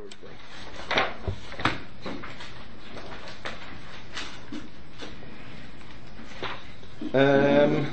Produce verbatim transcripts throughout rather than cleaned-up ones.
Um,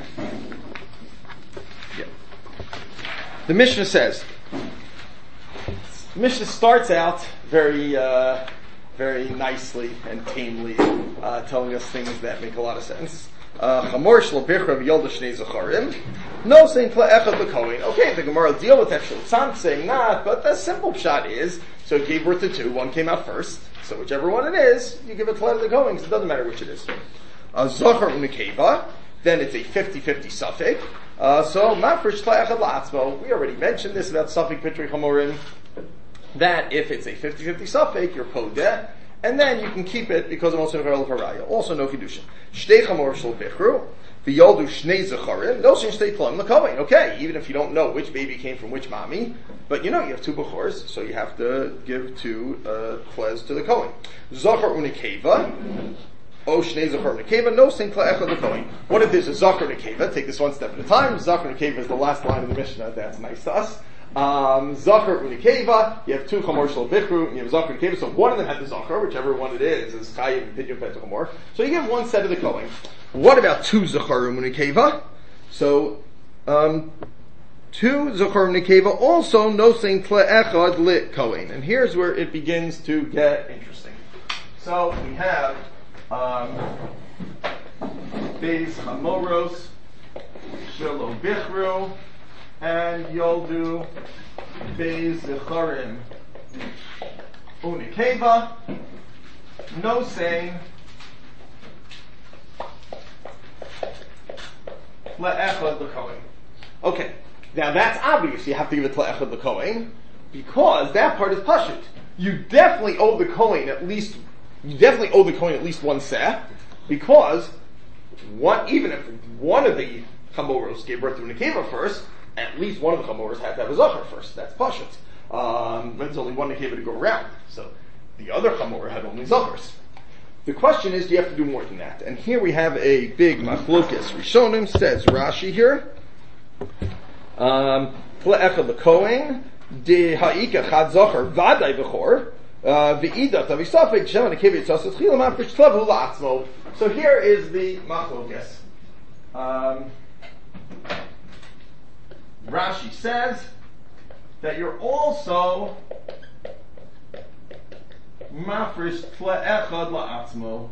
yeah. The Mishnah says, the Mishnah starts out very, uh, very nicely and tamely, uh, telling us things that make a lot of sense. Chamor shel bichra v'yolda shnei zacharim. No saying kla echad l'kohen. Okay, the Gemara will deal with that shulchan, saying not, but the simple pshat is, so it gave birth to two, one came out first, so whichever one it is, you give it to the kohen, because it doesn't matter which it is. Zachar u'nekeva, then it's a fifty-fifty suffix. Uh, so, mafresh kla echad la'atzmo. We already mentioned this about suffix pitri chamorim, that if it's a fifty-fifty suffix, you're podeh, and then you can keep it because of also haraya. Also no kedushin. Shtei chamor shel bichru v'yoldu shnei zacharim. No sin shtei tlam l'kohen. Okay, even if you don't know which baby came from which mommy, but you know you have two bechors, so you have to give two uh, kles to the kohen. Zachar unikeva. O shnei zachar unikeva. No sin kla echad l'kohen. What if there's a zachar unikeva? Take this one step at a time. Zachar unikeva is the last line of the Mishnah. That's nice to us. Um, Zachar unikeva, you have two chamor shel bichru, and you have Zachar unikeva, so one of them had the Zachar, whichever one it is, is Chayim and Pidyon Pet chamor. So you give one set of the Kohen. What about two Zachar unikeva? So, um, two Zachar unikeva, also no saying tle echad lit Kohen. And here's where it begins to get interesting. So we have, um, Beis Chamoros, Shelo Bichru, and Yoldu Beis Zecharim Unikeva, no saying Le'echad L'Kohen. Okay, now that's obvious. You have to give it Le'echad L'Kohen because that part is pashut. You definitely owe the Kohen at least. You definitely owe the Kohen at least one seh because one, even if one of the Chamoros gave birth to a Nekeva first, at least one of the Chamoros had to have a Zachar first. That's pashut. Um, there's only one Nekeva to go around. So the other Chamor had only Zachars. The question is, do you have to do more than that? And here we have a big machlokas. Rishonim says, Rashi here, um, Ple'echad l'kohen, de ha'ika chad Zachar v'adai v'chor, v'ida tavisafik, shem Nekeva yitzasat chila ma'afresh tlevu la'atzmo. So here is the machlokas. Um, Rashi says that you're also mafresh tle'echad la'atzmo.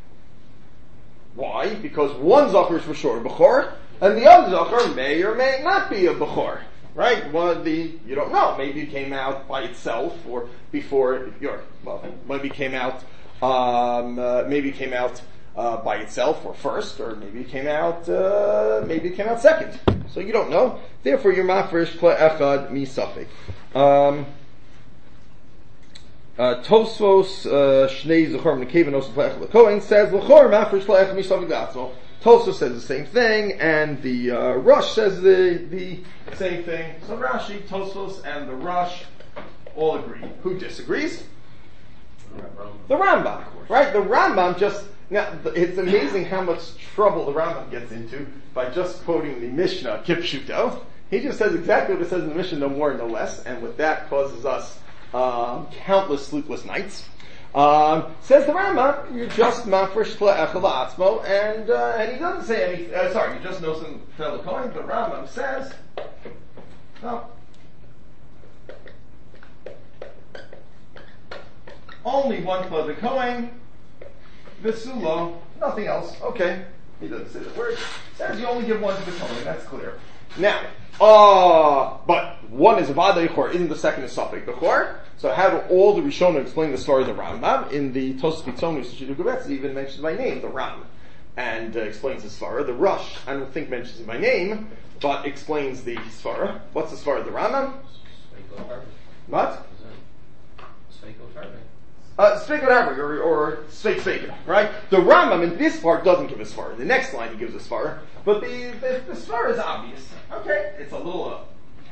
Why? Because one zachar is for sure a bechor, and the other zachar may or may not be a bechor. Right? One the you don't know. Maybe it came out by itself, or before your well, maybe it came out. Um, uh, maybe it came out uh, by itself, or first, or maybe it came out. Uh, maybe it came out second. So you don't know. Therefore, you're mafresh ple'echad misafik. Um, Tosfos shnei zechor nekeva nos ple'echad l'kohen says l'chor mafresh ple'echad misafik l'atzmo. Tosfos says the same thing, and the uh, Rush says the the same thing. So Rashi, Tosfos, and the Rush all agree. Who disagrees? The Rambam, right? The Rambam just. Now, it's amazing how much trouble the Rambam gets into by just quoting the Mishnah, Kipshuto. He just says exactly what it says in the Mishnah, no more, no less, and with that causes us um, countless sleepless nights. Um, says the Rambam, you're just mafresh ple'echad la'atzmo, and uh, and he doesn't say anything. Uh, sorry, you just know some fellow Kohen. The Rambam says, no, only one ple'echad Kohen. Visulo, nothing else. Okay. He doesn't say the word. Says you only give one to the Kohen. That's clear. Now, uh, but one is a Vada Yichor, isn't the second is Safek Bechor. So how do all the Rishonim explain this far as the Rambam? In the Tosfos Pitzonu, Shishidu Govetz, it even mentions my name, the Ram, and uh, explains the Svara. The Rush, I don't think mentions my name, but explains the Svara. What's the Svara of the Rambam? What? Uh, Sveik whatever, or, or Sveik Sveik, right? The Rambam in this part doesn't give a Svara. The next line he gives a Svara. But the, the, the Svara is obvious. Okay, it's a little, uh,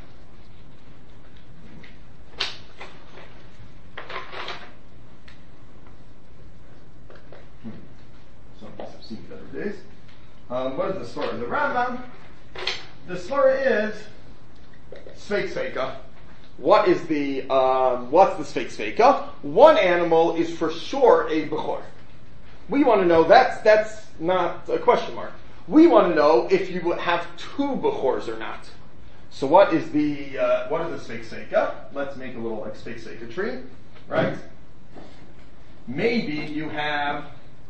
some of us have seen better days. Um, what is the Svara? The Rambam, the Svara is Sveik Sveika. what is the, um, what's the sfeik sveika? One animal is for sure a bechor. We want to know, that's, that's not a question mark. We want to know if you have two bechors or not. So what is the, uh, what is the sfeik sveika? Let's make a little like sfeik sveika tree, right? Maybe you have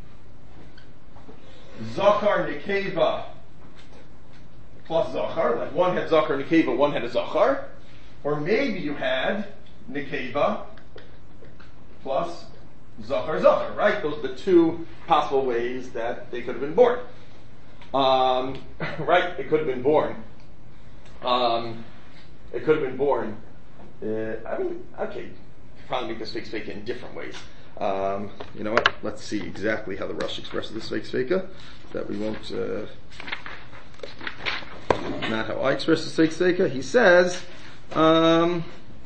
Zachar Nekeva plus Zachar, like one had Zachar Nekeva, one had a Zachar. Or maybe you had Nekeva plus Zachar Zachar, right? Those are the two possible ways that they could have been born. Um, right? It could have been born. Um, it could have been born. Uh, I mean, okay, you could probably make this fake sveika in different ways. Um, you know what? Let's see exactly how the Rush expresses this fake sveika, that we won't. Uh, not how I express this fake sveika. He says um,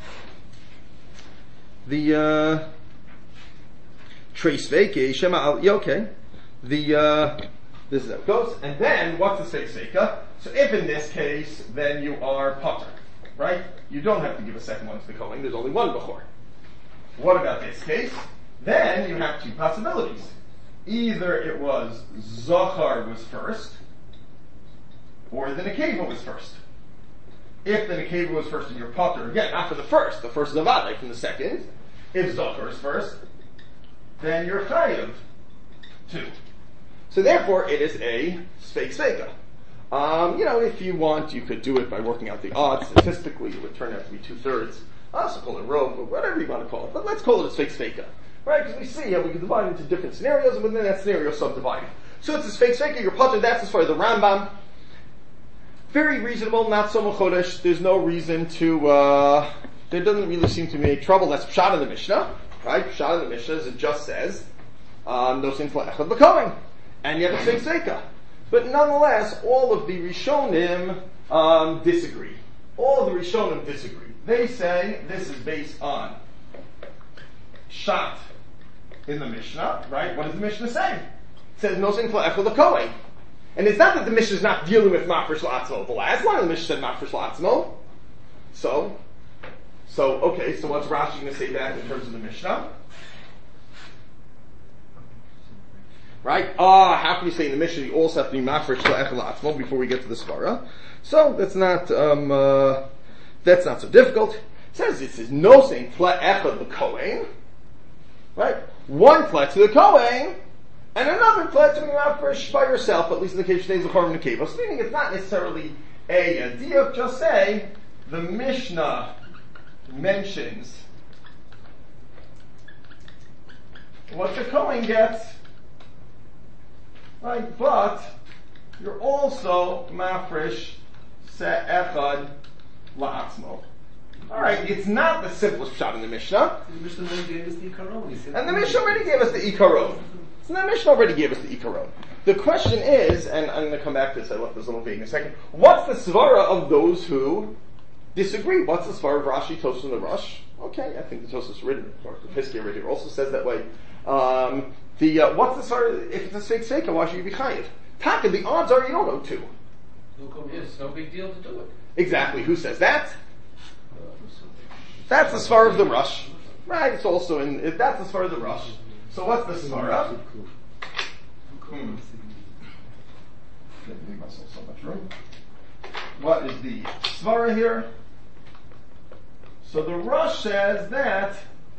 the uh, trace sveika shema al. Yeah, okay. The uh, this is how it goes. And then what's the fake sveika? So if in this case, then you are potter, right? You don't have to give a second one to the Kohen. There's only one bechor. What about this case? Then you have two possibilities. Either it was Zachar was first, or the Nekeva was first. If the Nekeva was first in your potter, again, not for the first, the first is Avadai from the second. If Zachar is first, then you're Chayav two. So therefore, it is a Sfeik Sveika. Um, you know, if you want, you could do it by working out the odds. Statistically, it would turn out to be two-thirds. I also call it rogue, but whatever you want to call it. But let's call it a Sfeik Sveika. Right? Because we see how we can divide into different scenarios, and within that scenario, subdivide. So it's a Sfeik Sveika, your potter, that's as far as the Rambam. Very reasonable, not so mechodesh. There's no reason to, uh, there doesn't really seem to make trouble. That's Pshat in the Mishnah. Right? Pshat in the Mishnah, as it just says, um, no sin for echad b'kohen. And you have a Sfeik Sveika. But nonetheless, all of the Rishonim um, disagree. All of the Rishonim disagree. They say this is based on Shat in the Mishnah, right? What does the Mishnah say? It says nosin fle'echel l'kohen. And it's not that the Mishnah is not dealing with mafresh la'atzmo. The last line of the Mishnah said mafresh la'atzmo. So, so okay, so what's Rashi going to say that in terms of the Mishnah? Right? Ah, how can you say in the Mishnah you also have to be mafresh la'echel la'atzmo before we get to the Svara? So that's not um, uh, that's not so difficult. It says it says no saying fle'echad the Kohen, right? One fle to the Kohen, and another fle to be mafresh by yourself. At least in the case of Zachar and Nekeva. So meaning it's not necessarily a idea. Just say the Mishnah mentions what the Kohen gets. Right, but you're also mafresh se'echad la'atzmo. Alright, it's not the simplest pshat in the Mishnah. The Mishnah already gave us the Ikaron. And the Mishnah already gave us the Ikaron. So the Mishnah already gave us the Ikaron. The question is, and I'm going to come back to this, I left this a little vague in a second, what's the svara of those who disagree? What's the svara of Rashi, Tosfos, and the Rush? Okay, I think the Tosfos written, or the Piskei over here also says that way. Um, the, uh, what's the svara, if it's a Sfeik Sveika, why should you be chayiv? Taka, the odds are you don't know two. It's no big deal to do it. Exactly, who says that? That's the svara of the Rush. Right, it's also in, if that's the svara of the Rush. So what's the svara? Hmm. Didn't leave myself so much room. What is the svara here? So the Rush says that.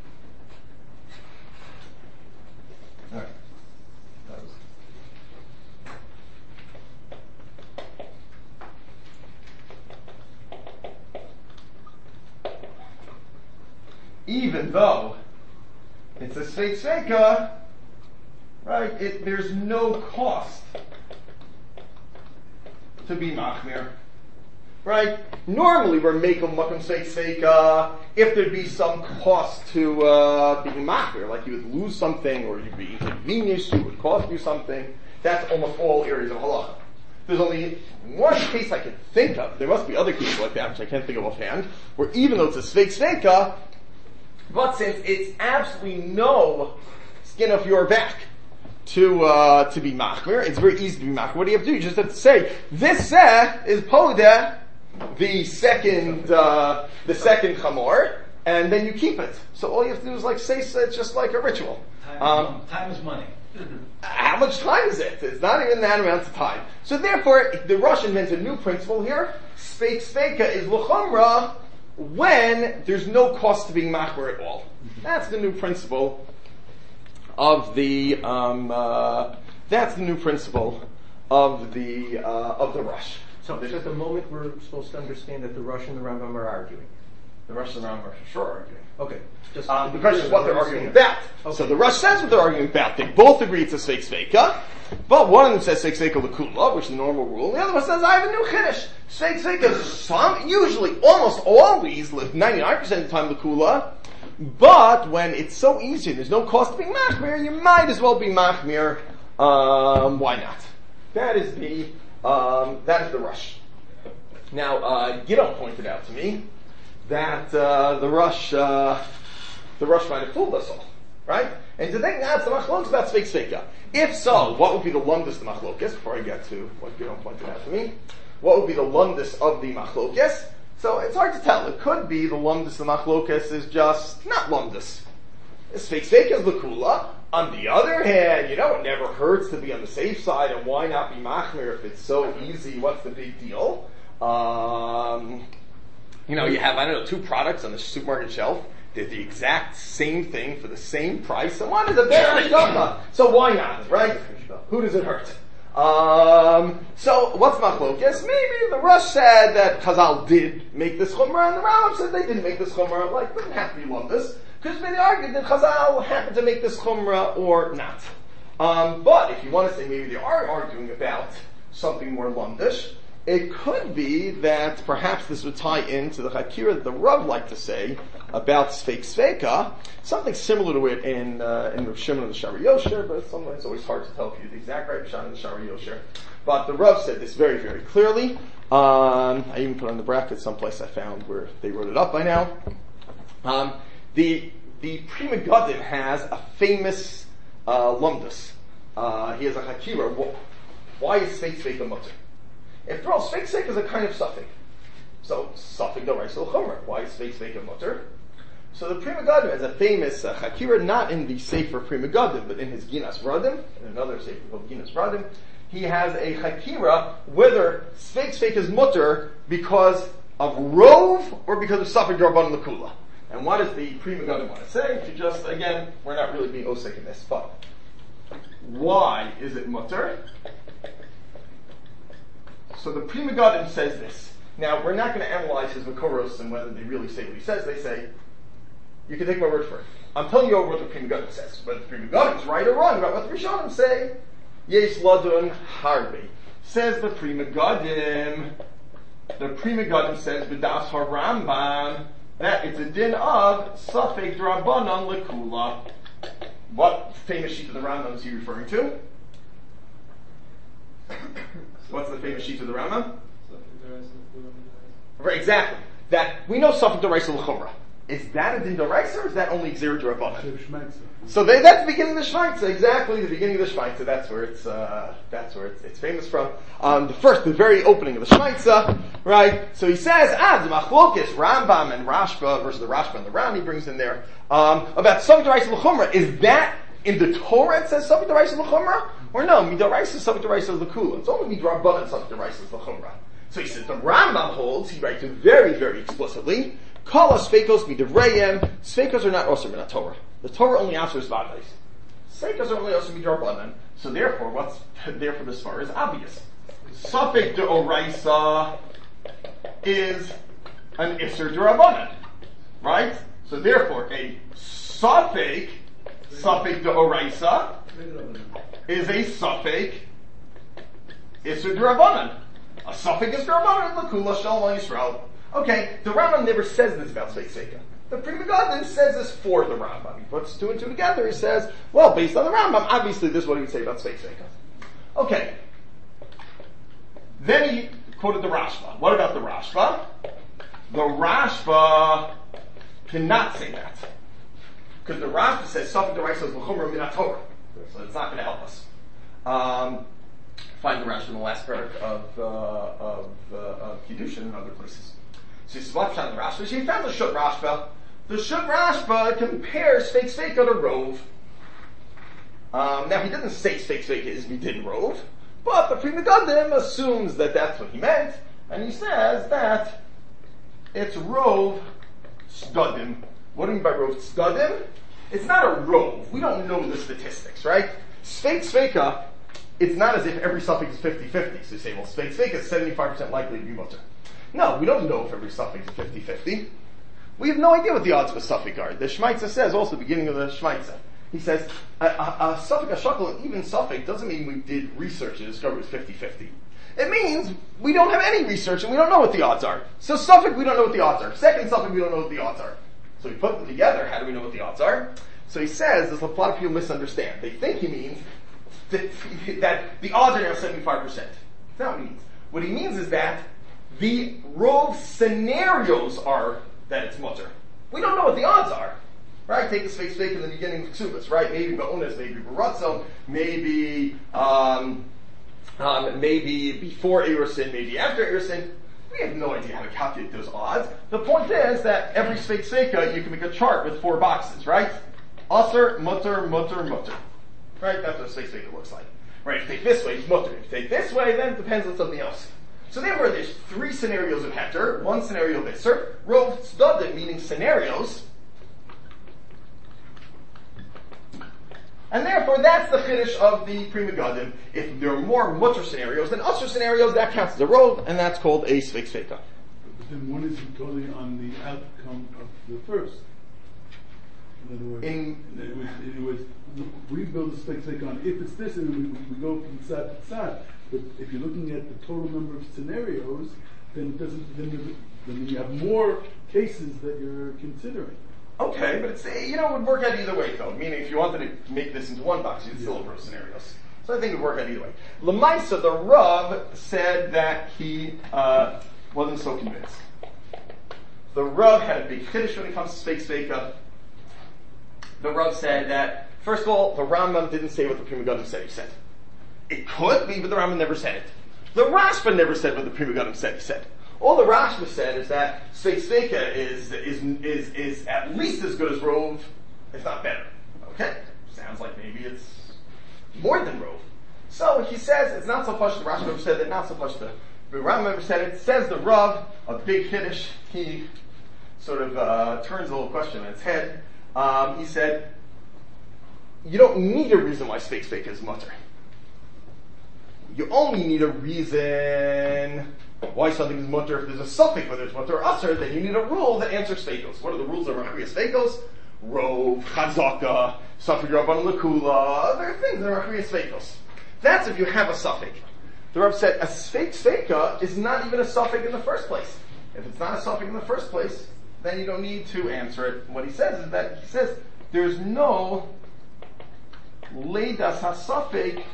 Alright. That was. Even though it's a Sfeik Sveika, right, it, there's no cost to be machmir. Right? Normally we're making makom Sfeik Sveika if there'd be some cost to uh, being machmir, like you would lose something or you'd be inconvenienced, it would cost you something. That's almost all areas of halacha. There's only one case I can think of, there must be other cases like that which I can't think of offhand, where even though it's a Sfeik Sveika, but since it's absolutely no skin off your back to uh, to be machmir, it's very easy to be machmir. What do you have to do? You just have to say, this seh is podeh the second, uh, the second chamor, and then you keep it. So all you have to do is like say, say it's just like a ritual. Time, Um, time is money. How much time is it? It's not even that amount of time. So therefore, the Rosh invents a new principle here. Speik sveika is l'chumra when there's no cost to being machmer at all. That's the new principle of the, um, uh, that's the new principle of the, uh, of the Rosh. So it's at the moment we're supposed to understand that the Rosh and the Rambam are arguing. The Rosh and the Rambam are for sure arguing. Okay. Just Um, to the be question is clear, what they're I arguing understand. about. Okay. So the Rosh says what they're arguing about. They both agree it's a Sveik Sveika, but one of them says Sveik Sveika L'Kula, which is the normal rule, and the other one says, I have a new Chiddush. Sveik Sveika is some, usually, almost always, ninety-nine percent of the time L'Kula, but when it's so easy and there's no cost to being Machmir, you might as well be Machmir, um, why not? That is the, um, that is the Rosh. Now, uh, Gidon pointed out to me that, uh, the Rosh, uh, the Rosh might have fooled us all, right? And to think now it's the machlokes about Sveik Sveika. If so, what would be the lundus the machlokes? Before I get to what Gidon pointed out to me, what would be the lundus of the machlokes? So it's hard to tell. It could be the lundus the machlokes is just not lundus. Sveik Sveika is l'kula. On the other hand, you know, it never hurts to be on the safe side, and why not be machmir if it's so easy? What's the big deal? Um, you know, you have, I don't know, two products on the supermarket shelf. They're the exact same thing for the same price, and one is a better hashgacha. So why not, right? Who does it hurt? Um, so what's machlokes? Maybe the Rosh said that Chazal did make this chumrah, and the Rambam said they didn't make this chumrah. Like, it doesn't have to be lumdus, because they argued that Chazal happened to make this chumrah or not. Um, but if you want to say maybe they are arguing about something more lumdish, it could be that perhaps this would tie into the Hakira that the Rav liked to say about Sveik Sveika, something similar to it in uh, in Rav Shimon and the Shari Yosher, but sometimes it's always hard to tell if you the exact right Shimon and the Shari Yosher. But the Rav said this very, very clearly. Um, I even put on the bracket someplace I found where they wrote it up by now. Um, the the Pri Megadim has a famous uh, lumdus. Uh, he has a Hakira. Why is Sveik Sveika mutter? After all, Sveik Sveika is a kind of suffix. So, suffix d'oraisa l'chumra. Why is Sveik Sveika mutter? So the Pri Megadim has a famous uh, Hakira, not in the Sefer Pri Megadim, but in his Ginas Radim, in another Sefer called Ginas Radim. He has a Hakira whether Sveik Sveika is mutter because of Rov or because of suffix d'Rabban l'Kula. And what does the Pri Megadim want to say? To just, again, we're not really being osek in this, but why is it mutter? So the Pri Megadim says this. Now, we're not going to analyze his Makoros and whether they really say what he says. They say, you can take my word for it. I'm telling you what the Pri Megadim says. Whether the Pri Megadim is right or wrong about what the Rishonim say, Yesh Ladun Harbi. Says the Pri Megadim, the Pri Megadim says, B'das HaRambam, that it's a din of Safek Drabanan L'Kula. What famous sheet of the Rambam is he referring to? What's the famous sheet of the Rambam? Right, exactly. That we know Safek d'oraisa l'chumra. Is that a din d'oraisa or is that only Gzeir d'Rabbanan? So they, that's the beginning of the Shmaitza, exactly the beginning of the Shmaitza. That's where it's uh, that's where it's, it's famous from. Um, the first, the very opening of the Shmaitza, right? So he says, ah, the machlokes Rambam and Rashba versus the Rashba and the Ran. He brings in there um, about Safek d'oraisa l'chumra. Is that in the Torah? It says Safek d'oraisa l'chumra, or no? Midoraisa Safek d'oraisa l'kula. It's only midrabanan Safek d'oraisa l'chumra. So he says the Rambam holds. He writes it very, very explicitly. Kala sveikos midivrayim. Sveikos are not also in the Torah. The Torah only answers vadais. Sveikos are only also midrabanan. So therefore, what's therefore this far is obvious. Safek d'oraisa is an iser d'rabanan, right? So therefore, a safek safek d'oraisa is a safek iser d'rabanan. A safek is d'rabanan l'kula shalom Yisrael. Okay, the Rambam never says this about Sveik Sveika. The Pri Megadim says this for the Rambam. He puts two and two together. He says, well, based on the Rambam, obviously this is what he would say about Sveik Sveika. Okay. Then he quoted the Rashba. What about the Rashba? The Rashba cannot say that. Because the Rashba says, Safek d'oraisa l'chumra min Torah. So it's not going to help us. Um, find the Rashi in the last parak of uh, of, uh, of Kiddushin and other places. So he says, what found the Rashba? So he found the Shut Rashba. The Shut Rashba compares fake Sveika to Rove. Um, now he didn't say fake Sveika is Midin Rove, but the Pri Megadim assumes that that's what he meant, and he says that it's Rove Sgadim. What do you mean by Rove Sgadim? It's not a Rove. We don't know the statistics, right? Sveik Sveika, it's not as if every suffix is fifty-fifty. So you say, well, Sveik Sveika is seventy-five percent likely to be mutter. No, we don't know if every suffix is fifty-fifty. We have no idea what the odds of a suffix are. The Shmaitza says, also at the beginning of the Shmaitza, he says, a, a, a suffix, a shakal, and even suffix doesn't mean we did research to discover it was fifty-fifty. It means we don't have any research and we don't know what the odds are. So suffix, we don't know what the odds are. Second suffix, we don't know what the odds are. So we put them together, how do we know what the odds are? So he says, there's a lot of people misunderstand. They think he means that, that the odds are now seventy-five percent. That's not what he means. What he means is that the Rove scenarios are that it's mutter. We don't know what the odds are. Right? Take the fake fake in the beginning of Ksubas, right? Maybe Ba'unas, maybe Baratzon, maybe, um, um, maybe before Erusin, maybe after Erusin. We have no idea how to calculate those odds. The point is that every fake Sveika, you can make a chart with four boxes, right? Usser, mutter, mutter, mutter. Right? That's what a fake Sveika looks like. Right? If you take this way, it's mutter. If you take this way, then it depends on something else. So therefore, there's three scenarios of Heter, one scenario of Isser, Rov Tzdadim, meaning scenarios. And therefore, that's the Chiddush of the Pri Megadim. If there are more mutter scenarios than Usser scenarios, that counts as a Rov, and that's called a Sveik Sveika. But then one is totally on the outcome of the first. In other words, In, it was, it was, we build a Sveik Sveika on if it's this, and we, we go from side to side. But if you're looking at the total number of scenarios, then it doesn't. Then, then you have more cases that you're considering. okay, but it's, you know, it would work out either way though. Meaning if you wanted to make this into one box, you'd still have row scenarios. So I think it would work out either way. Lamaisa, the Rav, said that he uh, wasn't so convinced. The Rav had a big Chiddush when it comes to Sveik Sveika. The Rav said that, first of all, the Rambam didn't say what the Pri Megadim said he said. It could be, but the Rambam never said it. The Rashba never said what the Pri Megadim said he said. All the Rashba said is that Sveik Sveika is, is, is, is at least as good as Rove, if not better. Okay? Sounds like maybe it's more than Rove. So he says, it's not so much the Rashba ever said that, not so much the, the Rambam ever said it. It says the Rav, a big Kiddush, he sort of uh, turns a little question on its head. Um, he said, you don't need a reason why Sveik Sveika is mutter. You only need a reason why something is mutter. If there's a suffix, whether it's mutter or usher, then you need a rule that answers sveikos. What are the rules of Rachriya sveikos? Rove, chazaka, suffix rabban lakula, there are things that are Rachriya sveikos. That's if you have a suffix. The Rav said a sveik sveika is not even a suffix in the first place. If it's not a suffix in the first place, then you don't need to answer it. What he says is that he says there's no leidas hasafik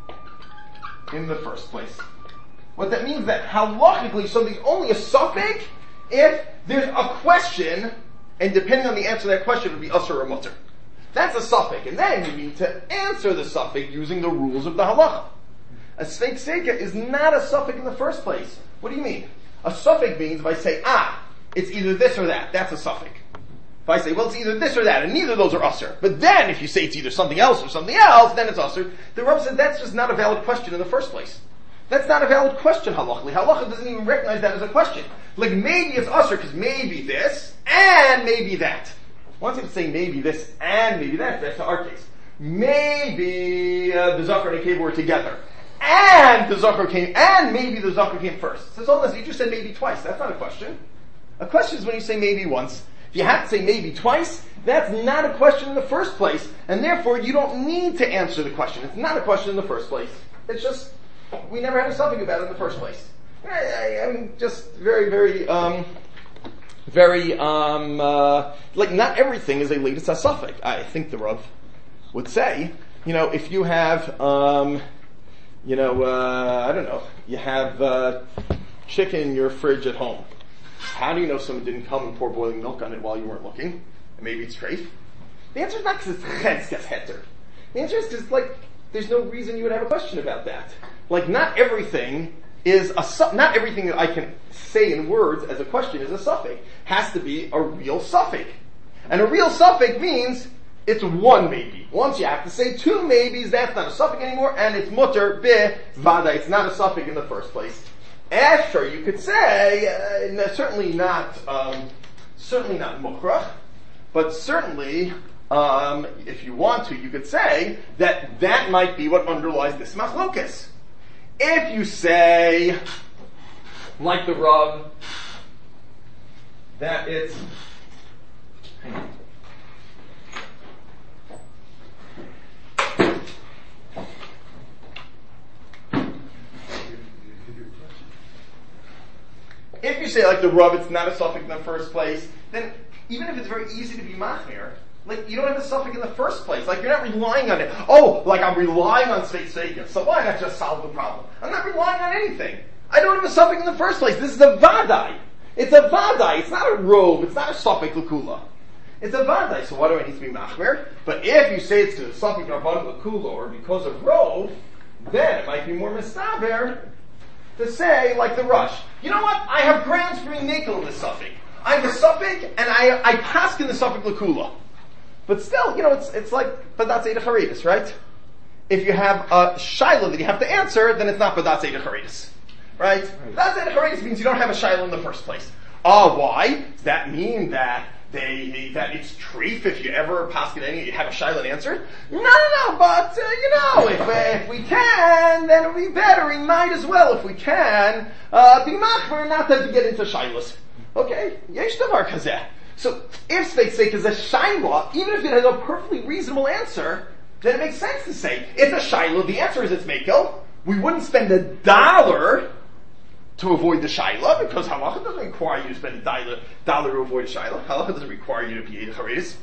in the first place. What that means is that halachically something's only a suffix if there's a question, and depending on the answer to that question, it would be usher or mutter. That's a suffix, and then you need to answer the suffix using the rules of the halacha. A sveik sveika is not a suffix in the first place. What do you mean? A suffix means if I say, ah, it's either this or that, that's a suffix. If I say, well, it's either this or that, and neither of those are usher. But then, if you say it's either something else or something else, then it's usher. The Rav said that's just not a valid question in the first place. That's not a valid question, halachically. Halacha doesn't even recognize that as a question. Like, maybe it's usher because maybe this, and maybe that. Once you say maybe this, and maybe that, that's our case. Maybe uh, the Zachar and the Keva were together. And the Zachar came, and maybe the Zachar came first. So, so you just said maybe twice. That's not a question. A question is when you say maybe once. If you have to say maybe twice, that's not a question in the first place, and therefore you don't need to answer the question. It's not a question in the first place. It's just, we never had a suffix about it in the first place. I, I, I'm just very, very, um, very, um, uh, like not everything is a latest suffix. I think the Rav would say, you know, if you have, um, you know, uh, I don't know, you have, uh, chicken in your fridge at home. How do you know someone didn't come and pour boiling milk on it while you weren't looking? And maybe it's treif. The answer is not because it's cheskas heter. The answer is because, like, there's no reason you would have a question about that. like not everything is a, su- not everything that I can say in words as a question is a suffix. Has to be a real suffix. And a real suffix means it's one maybe. Once you have to say two maybes, that's not a suffix anymore, and it's mutter be vada. It's not a suffix in the first place. After you could say, uh, certainly not, um, certainly not mukhrach, but certainly, um, if you want to, you could say that that might be what underlies this machlokas. If you say, like the Rav, that it's if you say like the Rav, it's not a suffix in the first place, then even if it's very easy to be machmir, like you don't have a suffix in the first place. Like you're not relying on it. Oh, like I'm relying on Sfeik Sveikin. So why not just solve the problem? I'm not relying on anything. I don't have a suffix in the first place. This is a vadai. It's a vadai. It's not a rove. It's not a suffix l'kula. It's a vadai. So why do I need to be machmir? But if you say it's to a suffix rabban l'kula or because of rove, then it might be more mistaber to say like the Rush. You know what? I have grounds for being nakel in the suffix. I have a suffix and I I pass in the suffix l'kula. But still, you know, it's it's like Badatz Eidach Haridus, right? If you have a shaila that you have to answer, then it's not Badatz Eidach Haridus, right? Badatz Eidach Haridus means you don't have a shaila in the first place. Ah, uh, why? Does that mean that they, they that it's treif if you ever pass it any, you have a shaila and answer? No, no, no. But uh, you know, if uh, if we can, then it'll be better. We might as well, if we can, uh, be machmer, not to get into shailas. Okay, yesh davar kazeh. So, if Sfeik Sveikin is a shaila, even if it has a perfectly reasonable answer, then it makes sense to say, it's a shaila, the answer is it's mekel. We wouldn't spend a dollar to avoid the shaila, because halacha doesn't require you to spend a dollar, dollar to avoid the shaila. Halacha doesn't require you to be Eidach Haridus.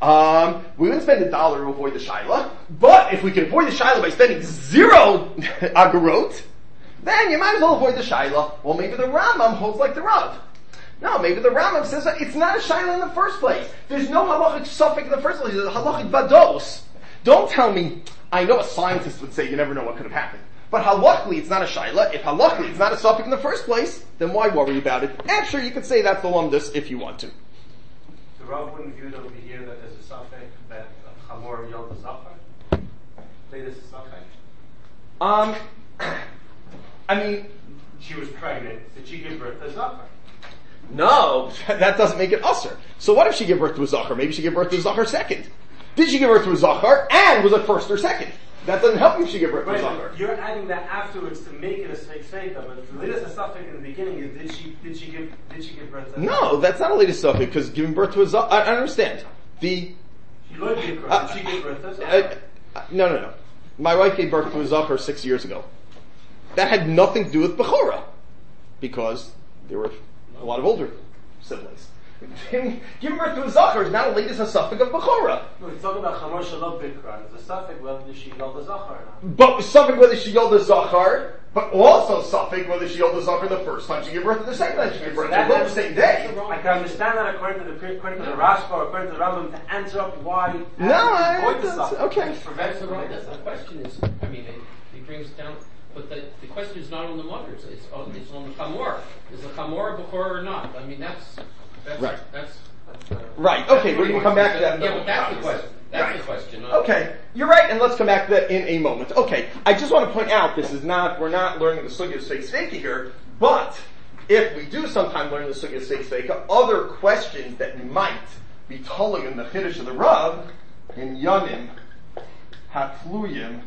Um, we wouldn't spend a dollar to avoid the shaila, but if we can avoid the shaila by spending zero agarot, then you might as well avoid the shaila. Well, maybe the Rambam holds like the Rav. No, maybe the Rambam says that it's not a shaila in the first place. There's no halachic suffix in the first place. There's a halachic vados. Don't tell me, I know a scientist would say you never know what could have happened. But halachically it's not a shaila. If halachically it's not a suffix in the first place, then why worry about it? And sure, you could say that's the lumdus if you want to. The Rav wouldn't view it over here that there's a suffix that chamor yod zachar? Latest suffix? Um, I mean, she was pregnant. Did she give birth to zachar? No, that doesn't make it usher. So what if she gave birth to a zachar? Maybe she gave birth to a zachar second. Did she give birth to a zachar and was it first or second? That doesn't help you if she gave birth to a zachar. You're adding that afterwards to make it a Sfeik Sveikin, but the latest suffix in the beginning is did she did she give did she give birth to a No, that's not a latest suffix because giving birth to a zachar. I, I understand. The She would give birth. uh, Did she give birth to a uh, zachar? uh, No, no, no. My wife gave birth to a zachar six years ago. That had nothing to do with Bechora because there were a lot of older siblings. Giving birth to a zachar is not a latest a suffix of Bechora. No, he's talking about chamor shalot bikra. It's a suffix whether she yelled a zachar or not. But suffix whether she yelled a zachar, but also suffix whether she yelled a zachar the first time she gave birth, or the second time she gave birth, That- both the same day. I can understand that according to the according to the Rashba or according to the Rambam to answer up why. No, I, avoid the that's, suffix. okay. That's the right. That's the question is. I mean, it, it brings down. But the, the question is not on the mother. It's, it's on it's on the chamor. Is the chamor before or not? I mean, that's that's Right. that's. Right, okay, we're going to come back to that in a Yeah, but that's the moment. question. That's Right. the question. Uh, Okay, you're right, and let's come back to that in a moment. Okay, I just want to point out, this is not, we're not learning the Sugya of Sfeik Sveikin here, but if we do sometime learn the Sugya of Sfeik Sveikin, other questions that might be tulling in the Chiddush of the Rav, in Yanim, Hatluyim,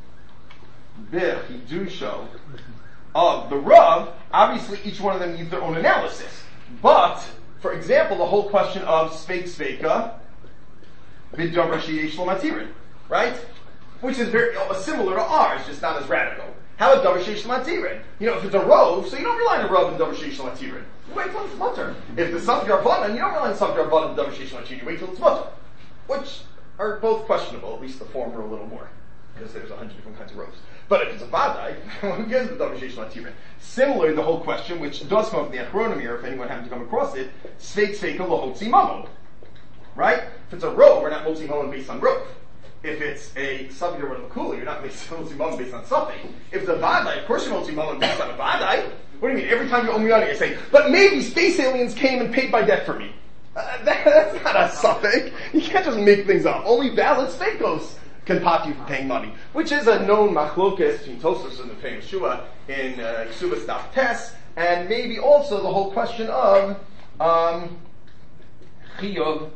B'Chidusho, of the Rav, obviously each one of them needs their own analysis. But, for example, the whole question of Sfeik Sveika, B'Davar Sheyesh Lo Matirin, right? Which is very uh, similar to ours, just not as radical. How about Davar Sheyesh Lo Matirin? You know, if it's a rove, so you don't rely on a rove and Davar Sheyesh Lo Matirin. You wait till it's mutter. If the Saf Garbanan, you don't rely on Saf Garbanan and Davar Sheyesh Lo Matirin. You wait till it's mutter. Which are both questionable, at least the former a little more. Because there's a hundred different kinds of roves. But if it's a vadai, who gives the Davar Sheyesh Lo Matirin? Similarly, the whole question, which does come up in the Achronim here, if anyone happened to come across it, Sfeik Sveika Lohotzi Mamo. Right? If it's a rove, we're not motzi holen based on rove. if it's a Safek or Lakula, you're not making Motzi based on Safek. If it's a Vadai, of course you're Motzi based on a Vadai. What do you mean? Every time you owe me money, I say, but maybe space aliens came and paid my debt for me. Uh, that, that's not a Safek. You can't just make things up. Only valid Sfekos can pop you for paying money, which is a known machlokes between Tosfos and the famous Shua in uh, Ksubas Daf Tes, and maybe also the whole question of um, Chiyuv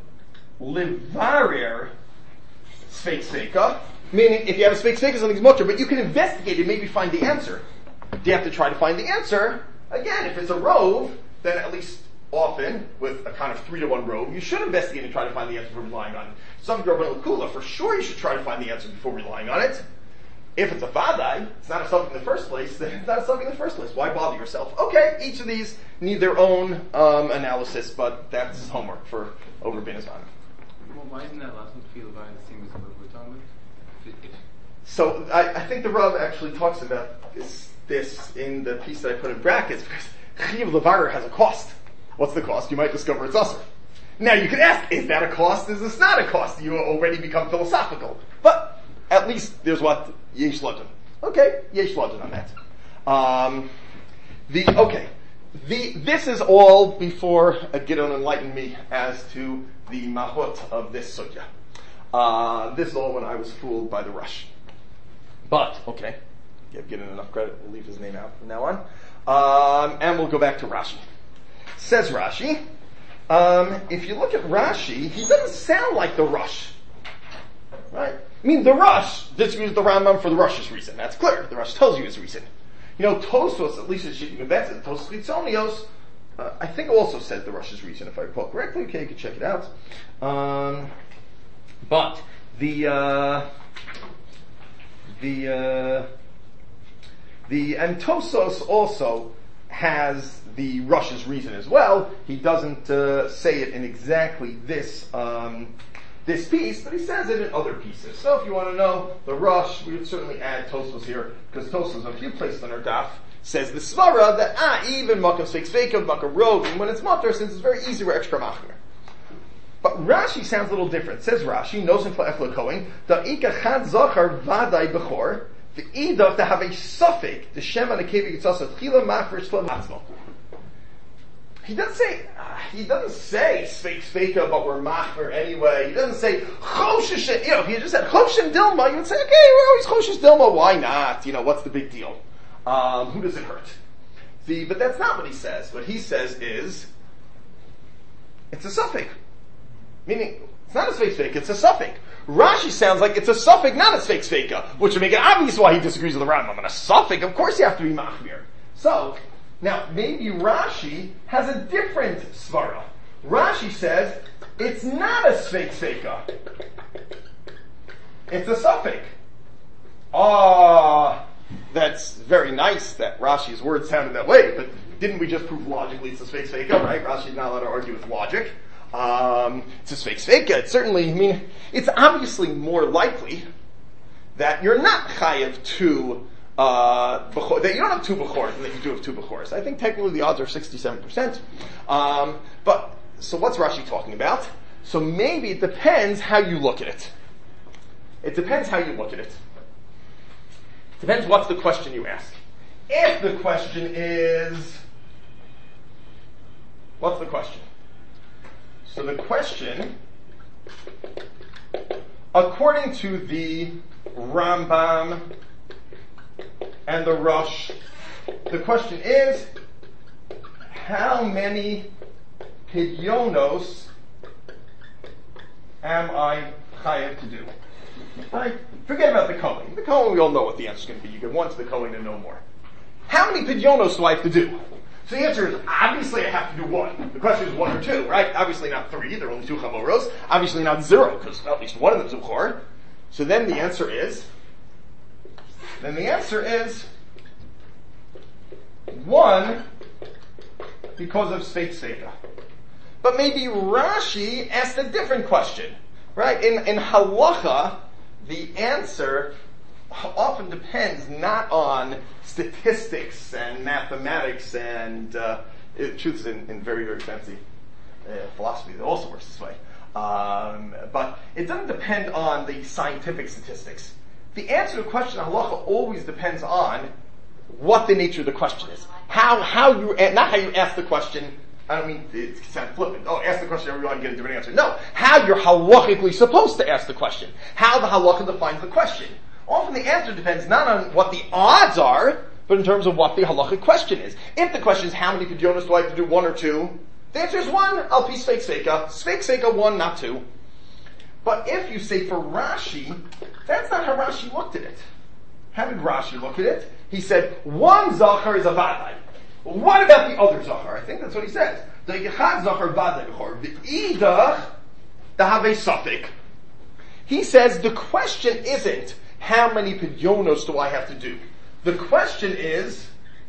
Livarer Sfeik Sfeika, meaning if you have a Sfeik Sfeika, something's mutter, but you can investigate and maybe find the answer. Do you have to try to find the answer? Again, if it's a rove, then at least often, with a kind of three to one rove, you should investigate and try to find the answer before relying on it. Some Rabban Lakula, for sure you should try to find the answer before relying on it. If it's a Vadai, it's not a something in the first place, then it's not a something in the first place. Why bother yourself? Okay, each of these need their own um, analysis, but that's homework for over Binazman. Well, why isn't that last one feel about the same as what we're talking about? If, if So I, I think the Rav actually talks about this, this in the piece that I put in brackets, because Chiyuv Levarer has a cost. What's the cost? You might discover it's usher. Now you could ask, is that a cost? Is this not a cost? You already become philosophical. But at least there's what? Yesh Lodin. Okay, Yesh Lodin on that. Um, the, okay. The, this is all before uh, Gideon enlightened me as to the mahut of this sugya. Uh, this is all when I was fooled by the rush. But, okay. Give Gideon enough credit. We'll leave his name out from now on. Um, and we'll go back to Rashi. Says Rashi, um, if you look at Rashi, he doesn't sound like the Rush. Right? I mean, the Rush disagrees with the Rambam for the Rush's reason. That's clear. The Rush tells you his reason. You know, Tosfos, at least as you can bet it, Tosfos Chitzonios, uh, I think also says the Rush's reason, if I recall correctly. Okay, you can check it out. Um, but the, uh, the, uh, the, and Tosfos also has the Rush's reason as well. He doesn't uh, say it in exactly this um, this piece, but he says it in other pieces. So if you want to know the Rush, we would certainly add Tosfos here, because Tosfos, a few places on our daf, says the Svara that, ah, even Makam Sveik Sveikav, Makam Rov, and when it's Matar, since it's very easy, we're extra machmir. But Rashi sounds a little different. Says Rashi, Nosim Fa'efla Kohen, Da'ika Chad Zachar Vadai Bechor, the Eidah to have a suffix, the Shem and the Kevi Yitzasa, Chila Machmer Shlam Hatzmo. He doesn't say, uh, he doesn't say Sveik Sveika, but we're Machmer anyway. He doesn't say Choshesh, you know, if he just said Choshem Dilma, you would say, okay, we're always Choshesh Dilma, why not? You know, what's the big deal? Um, who does it hurt? The, but that's not what he says. What he says is, it's a suffix. Meaning, it's not a Sveik Sveika, it's a suffix. Rashi sounds like it's a suffix, not a Sveik Sveika, which would make it obvious why he disagrees with the Rambam. And a suffix, of course you have to be Machmir. So, now, maybe Rashi has a different svara. Rashi says, it's not a Sveik Sveika. It's a suffix. Ah, that's very nice that Rashi's words sounded that way, but didn't we just prove logically it's a Sveik Sveika, right? Rashi's not allowed to argue with logic. Um, it's a Sveik Sveika. It's certainly, I mean, it's obviously more likely that you're not chayav to Uh, bechor, that you don't have two bechors and that you do have two bechors. I think technically the odds are sixty-seven percent. Um, but, so what's Rashi talking about? So maybe it depends how you look at it. It depends how you look at it. Depends what's the question you ask. If the question is, what's the question? So the question, according to the Rambam and the Rush, the question is, how many pidyonos am I chayav to do? Right? Forget about the Kohen. The Kohen, we all know what the answer is going to be. You get one to the Kohen and no more. How many pidyonos do I have to do? So the answer is, obviously I have to do one. The question is one or two, right? Obviously not three, there are only two chamoros. Obviously not zero, because at least one of them is Zuchor. So then the answer is, then the answer is one because of Sveik Sveika. But maybe Rashi asked a different question, right? In, in halacha, the answer often depends not on statistics and mathematics and uh, it, truth in, in very, very fancy uh, philosophy that also works this way. Um, but it doesn't depend on the scientific statistics. The answer to the question of halacha always depends on what the nature of the question is. How, how you, not how you ask the question. I don't mean it sounds flippant. Oh, ask the question, everyone get a different answer. No, how you're halachically supposed to ask the question. How the halacha defines the question. Often the answer depends not on what the odds are, but in terms of what the halachic question is. If the question is how many pidyonos do I have to do, one or two, the answer is one. Al pi sfeik sveika. Sfeik sveika, one, not two. But if you say for Rashi, that's not how Rashi looked at it. How did Rashi look at it? He said, one zachar is a vadai. What about the other zachar? I think that's what he says. The yechad zachar vadai b'chor. The idach, the have safek. He says the question isn't how many pidyonos do I have to do. The question is,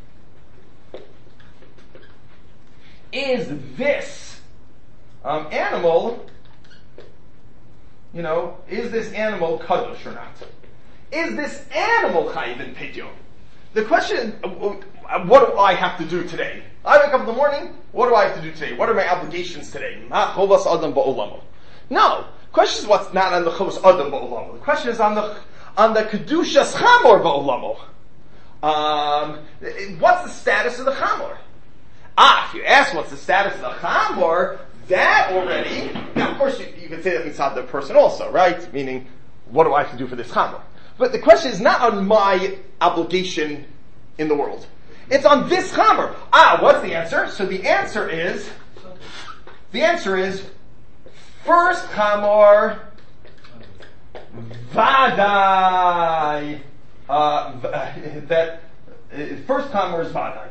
is this um, animal, you know, is this animal kadosh or not? Is this animal chayiv in pidyon? The question, uh, uh, what do I have to do today? I wake up in the morning, what do I have to do today? What are my obligations today? Ma chovas adam ba'olamo. No. The question is what's not on the chovas adam ba'olamo. The question is on the, on the kedushas chamor ba'olamo. Um, what's the status of the chamor? Ah, if you ask what's the status of the chamor, that already, now of course you, you can say that inside the person also, right? Meaning, what do I have to do for this chamor? But the question is not on my obligation in the world. It's on this chamor. Ah, what's the answer? So the answer is, the answer is, first chamor, vadai, uh, that, uh, first chamor is vadai.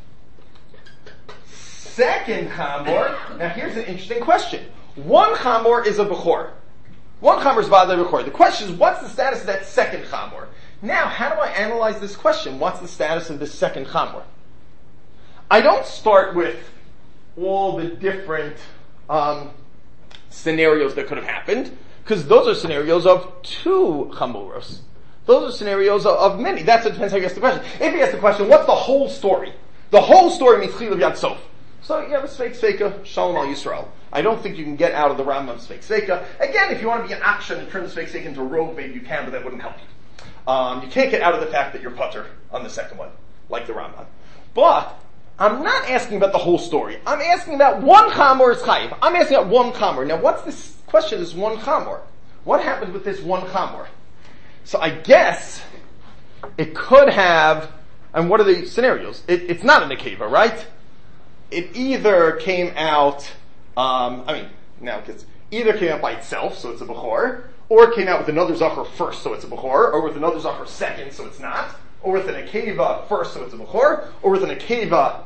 Second chamor, now here's an interesting question. One chamor is a bechor. One chamor is vadai bechor. The question is, what's the status of that second chamor? Now, how do I analyze this question? What's the status of this second chamor? I don't start with all the different um, scenarios that could have happened, because those are scenarios of two chamuros. Those are scenarios of, of many. That's it depends how you ask the question. If you ask the question, what's the whole story? The whole story means chil of yad sof. So you have a sfeik sveika, shalom al Yisrael. I don't think you can get out of the Rambam sfeik sveika. Again, if you want to be an action and turn the sfeik sveika into a robe, maybe you can, but that wouldn't help you. Um, you can't get out of the fact that you're putter on the second one, like the Rambam. But I'm not asking about the whole story. I'm asking about one chamor is chayiv. I'm asking about one chamor. Now, what's this question? Is one chamor? What happened with this one chamor? So I guess it could have. And what are the scenarios? It, it's not a nekeva, right? It either came out. Um, I mean, now it's either came out by itself, so it's a bechor, or it came out with another zachar first, so it's a bechor, or with another zachar second, so it's not, or with an akeva first, so it's a bechor, or with an akeva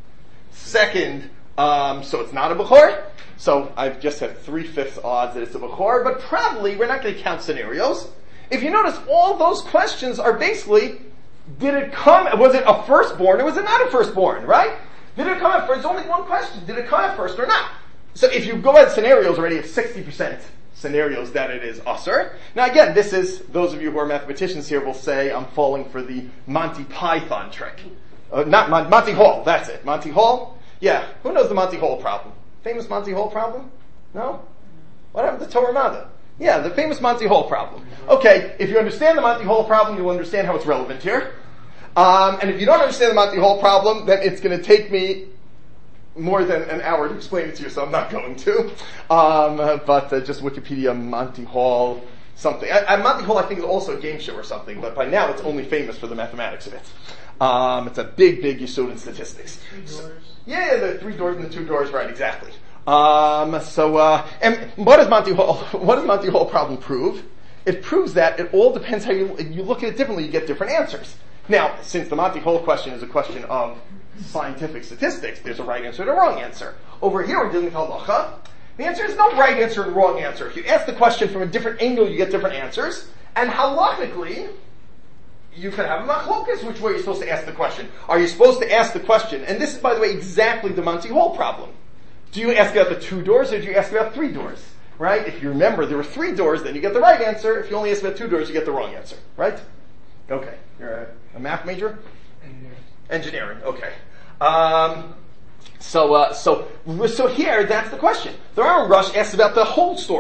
second, um, so it's not a bechor. So I've just had three-fifths odds that it's a bechor, but probably we're not going to count scenarios. If you notice, all those questions are basically, did it come, was it a firstborn, or was it not a firstborn, right? Did it come at first? There's only one question. Did it come at first or not? So if you go at scenarios already, have sixty percent scenarios that it is usher. Now again, this is, those of you who are mathematicians here will say I'm falling for the Monty Python trick. Uh, not Mon- Monty Hall, that's it. Monty Hall? Yeah, who knows the Monty Hall problem? Famous Monty Hall problem? No? What happened to Torah Mada? Yeah, the famous Monty Hall problem. Okay, if you understand the Monty Hall problem, you'll understand how it's relevant here. Um, and if you don't understand the Monty Hall problem, then it's going to take me more than an hour to explain it to you, so I'm not going to. Um, but uh, just Wikipedia Monty Hall something. I, I, Monty Hall, I think, is also a game show or something, but by now it's only famous for the mathematics of it. Um, it's a big, big yesod in statistics. Three doors. So, yeah, the three doors and the two doors, right? Exactly. Um, so, uh, and what does Monty Hall? What does Monty Hall problem prove? It proves that it all depends how you you look at it differently. You get different answers. Now, since the Monty Hall question is a question of scientific statistics, there's a right answer and a wrong answer. Over here, we're dealing with halacha. The answer is no right answer and wrong answer. If you ask the question from a different angle, you get different answers. And halachically, you could have a machlokas, which way you're supposed to ask the question. Are you supposed to ask the question? And this is, by the way, exactly the Monty Hall problem. Do you ask about the two doors, or do you ask about three doors? Right? If you remember there were three doors, then you get the right answer. If you only ask about two doors, you get the wrong answer. Right? Okay. You're a, a math major? Engineering. Engineering. Okay. Um, so, uh, so, so here, that's the question. The Rambam Rush asks about the whole story.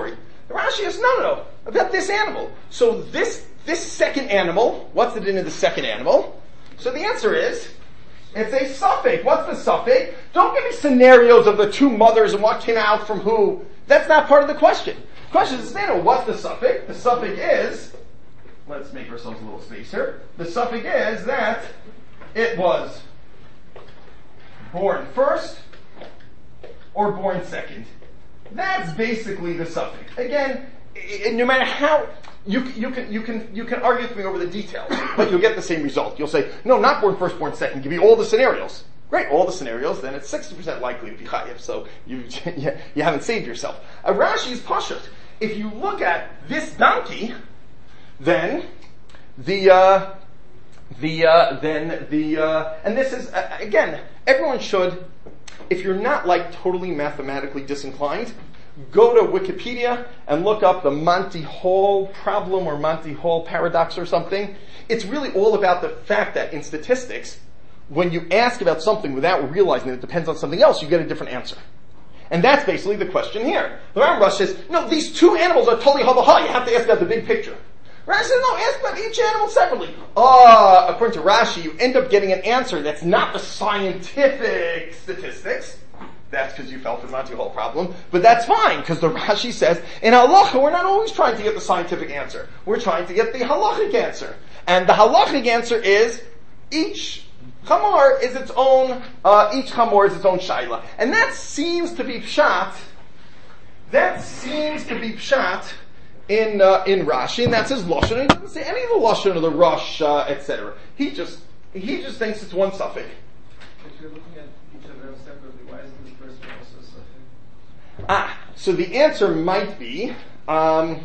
Rashi says, no, no, no, about this animal. So this, this second animal, what's the din of the second animal? So the answer is, it's a suffix. What's the suffix? Don't give me scenarios of the two mothers and what came out from who. That's not part of the question. The question is, no, what's the suffix? The suffix is, let's make ourselves a little space here. The suffix is that it was born first or born second. That's basically the suffix. Again, i- no matter how, you, you can, you can, you can argue with me over the details, but you'll get the same result. You'll say, no, not born first, born second. Give me all the scenarios. Great, all the scenarios, then it's sixty percent likely to be chayiv, so you, you haven't saved yourself. A Rashi is pashut. If you look at this donkey, then the, uh, the, uh, then the, uh, and this is, uh, again, everyone should, if you're not like totally mathematically disinclined, go to Wikipedia and look up the Monty Hall problem or Monty Hall paradox or something. It's really all about the fact that in statistics, when you ask about something without realizing that it depends on something else, you get a different answer. And that's basically the question here. The Rambam says, no, these two animals are totally halacha. You have to ask about the big picture. Rashi says, no, ask about each animal separately. Ah, uh, according to Rashi, you end up getting an answer that's not the scientific statistics. That's because you fell for the Monty Hall problem. But that's fine, because the Rashi says, in halacha, we're not always trying to get the scientific answer. We're trying to get the halachic answer. And the halachic answer is, each chamor is its own, uh, each chamor is its own shaila. And that seems to be pshat, that seems to be pshat in, uh, in Rashi, and that's his lashon. He doesn't say any of the lashon of the Rosh, uh, et cetera. He just, he just thinks it's one suffix. If you're looking at each of them separately, why isn't the first one also suffix? Ah, so the answer might be, um,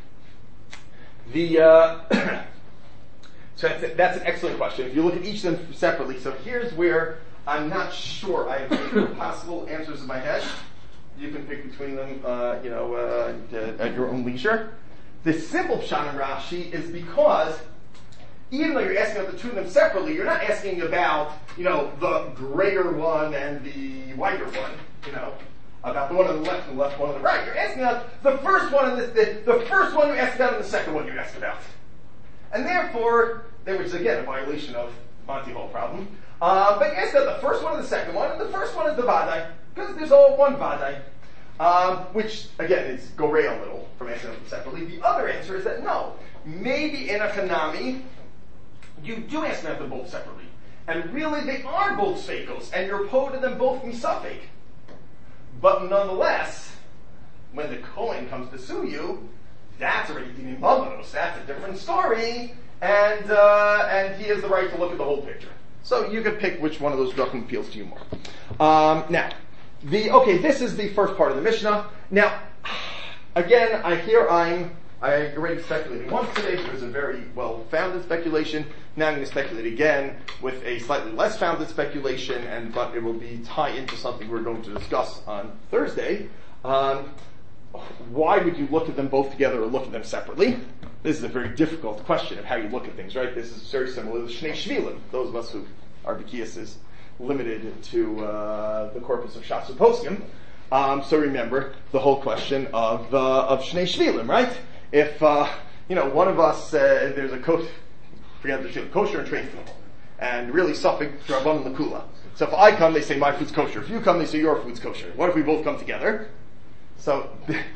the, uh, so that's, that's an excellent question. If you look at each of them separately, so here's where I'm not sure. I have possible answers in my head. You can pick between them, uh, you know, uh, at your own leisure. The simple pshat in Rashi is because even though you're asking about the two of them separately, you're not asking about, you know, the grayer one and the whiter one, you know, about the one on the left and the left one on the right. You're asking about the first one and the, the, the first one you asked about and the second one you asked about. And therefore, which is again a violation of Monty Hall problem, uh, but you asked about the first one and the second one, and the first one is the vadai, because there's all one vadai. Um, which, again, is gorei a little from answering them separately. The other answer is that no, maybe in a chanami, you do ask them both separately. And really, they are both sfeikos, and you're po to them both misafek. But nonetheless, when the Kohen comes to sue you, that's already dinim bamanos. That's a different story, and uh, and he has the right to look at the whole picture. So you can pick which one of those drachim appeals to you more. Um, now, the okay, this is the first part of the Mishnah. Now, again, I hear I'm I already speculated once today. It was a very well-founded speculation. Now I'm going to speculate again with a slightly less founded speculation, and but it will be tie into something we're going to discuss on Thursday. Um, why would you look at them both together or look at them separately? This is a very difficult question of how you look at things, right? This is very similar to Shnei Shvilim. Those of us who are Bekias is limited to uh, the corpus of Shas Poskim. Um, so remember the whole question of uh, of Shnei Shvilim, right? If uh, you know one of us, uh, there's a kosher, forget the kosher and trade food, and really suffix Rabban and Lakula. So if I come, they say my food's kosher. If you come, they say your food's kosher. What if we both come together? So,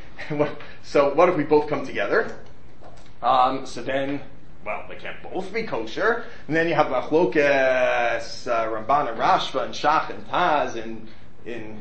so what if we both come together? Um, so then, well, they can't both be kosher. And then you have Machlokes, uh, Ramban and Rashba and Shach and Taz in, in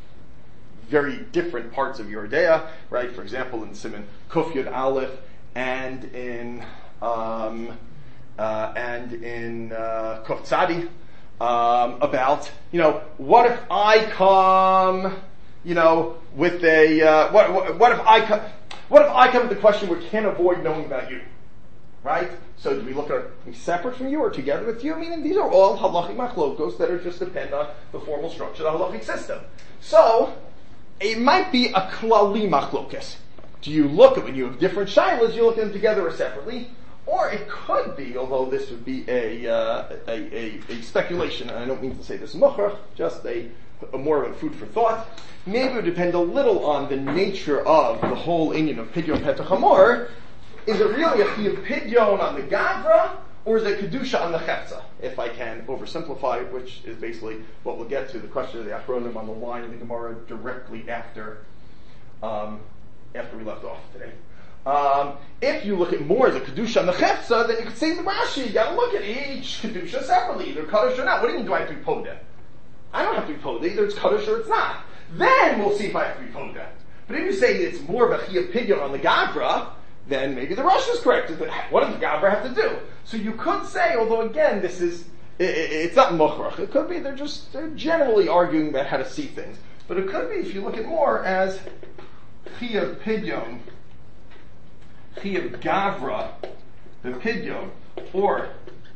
very different parts of Yordea, right? For example, in Siman Kuf Yud Aleph and in, um, uh, and in, uh, Kuf Tzadi, um, about, you know, what if I come, you know, with a, uh, what, what, what if I come, what if I come with the question we can't avoid knowing about you? Right? So do we look at are we separate from you or together with you? I mean, these are all halachic machlokos that are just depend on the formal structure of the halachic system. So, it might be a klali machlokes. Do you look at, when you have different shilas, you look at them together or separately? Or it could be, although this would be a, uh, a, a, a speculation, and I don't mean to say this mukhrach, just a, a more of a food for thought. Maybe it would depend a little on the nature of the whole inyan of Pidyon Petach Hamor. Is it really a chiyuv Pidyon on the Gavra, or is it Kedusha on the Chefza? If I can oversimplify it, which is basically what we'll get to, the question of the Achronim on the line of the Gemara directly after, um, after we left off today. Um, if you look at more as a Kedusha on the Chefza, then you could say the Rashi, you gotta look at each Kedusha separately, either Kaddish or not. What do you mean, do I have to be Poda? I don't have to be Poda, either it's Kaddish or it's not. Then we'll see if I have to be Poda. But if you say it's more of a Chiyuv Pidyon on the Gavra, then maybe the Rosh is correct. What does the Gavra have to do? So you could say, although again, this is, it, it, it's not Mokhrach. It could be they're just, they're generally arguing about how to see things. But it could be, if you look at more, as Chiyuv Pidyon, Chiyuv Gavra, the Pidyon, or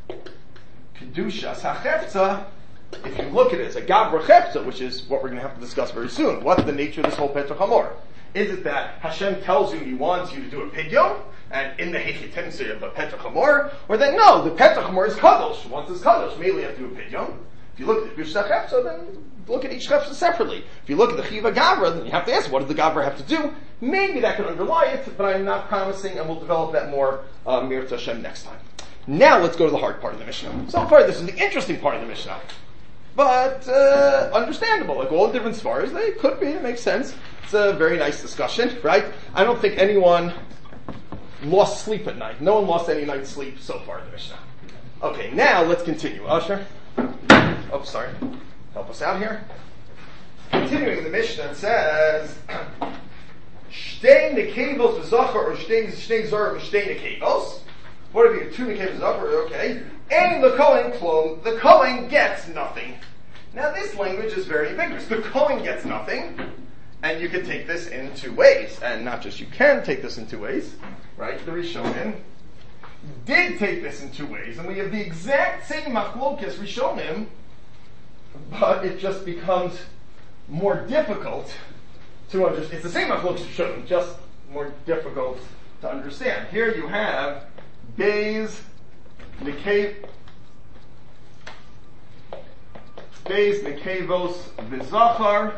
Kedusha Sachefza, if you look at it as a Gavra Chefza, which is what we're going to have to discuss very soon, what's the nature of this whole Petach Hamor? Is it that Hashem tells you He wants you to do a Pidyon, and in the Hechitemsi of the Petach Hamor, or that no, the Petach Hamor is Kadosh, once it's Kadosh, maybe you have to do a Pidyon. If you look at the Kedusha Chefza, then look at each Chefza separately. If you look at the Chiva Gavra, then you have to ask, what does the Gavra have to do? Maybe that can underlie it, but I'm not promising, and we'll develop that more, uh, Mir Hashem next time. Now let's go to the hard part of the Mishnah. So far, this is the interesting part of the Mishnah. But, uh, understandable. Like all the different svaras, they could be, it makes sense. It's a very nice discussion, right? I don't think anyone lost sleep at night. No one lost any night's sleep so far in the Mishnah. Okay, now let's continue. Usher? Oh, sorry. Help us out here. Continuing the Mishnah, it says, Shtei nekevos v'zachar, or shtei shtei zor v'shtei nekevos. What if you have two nekevos v'zachar? Okay. And the Kohen klum, the Kohen gets nothing. Now this language is very ambiguous. The Kohen gets nothing, and you can take this in two ways. And not just you can take this in two ways, right? The Rishonim did take this in two ways, and we have the exact same machlokas Rishonim, but it just becomes more difficult to understand. It's the same machlokas Rishonim, just more difficult to understand. Here you have Beis Nekev Beis Nekevos V'Zachar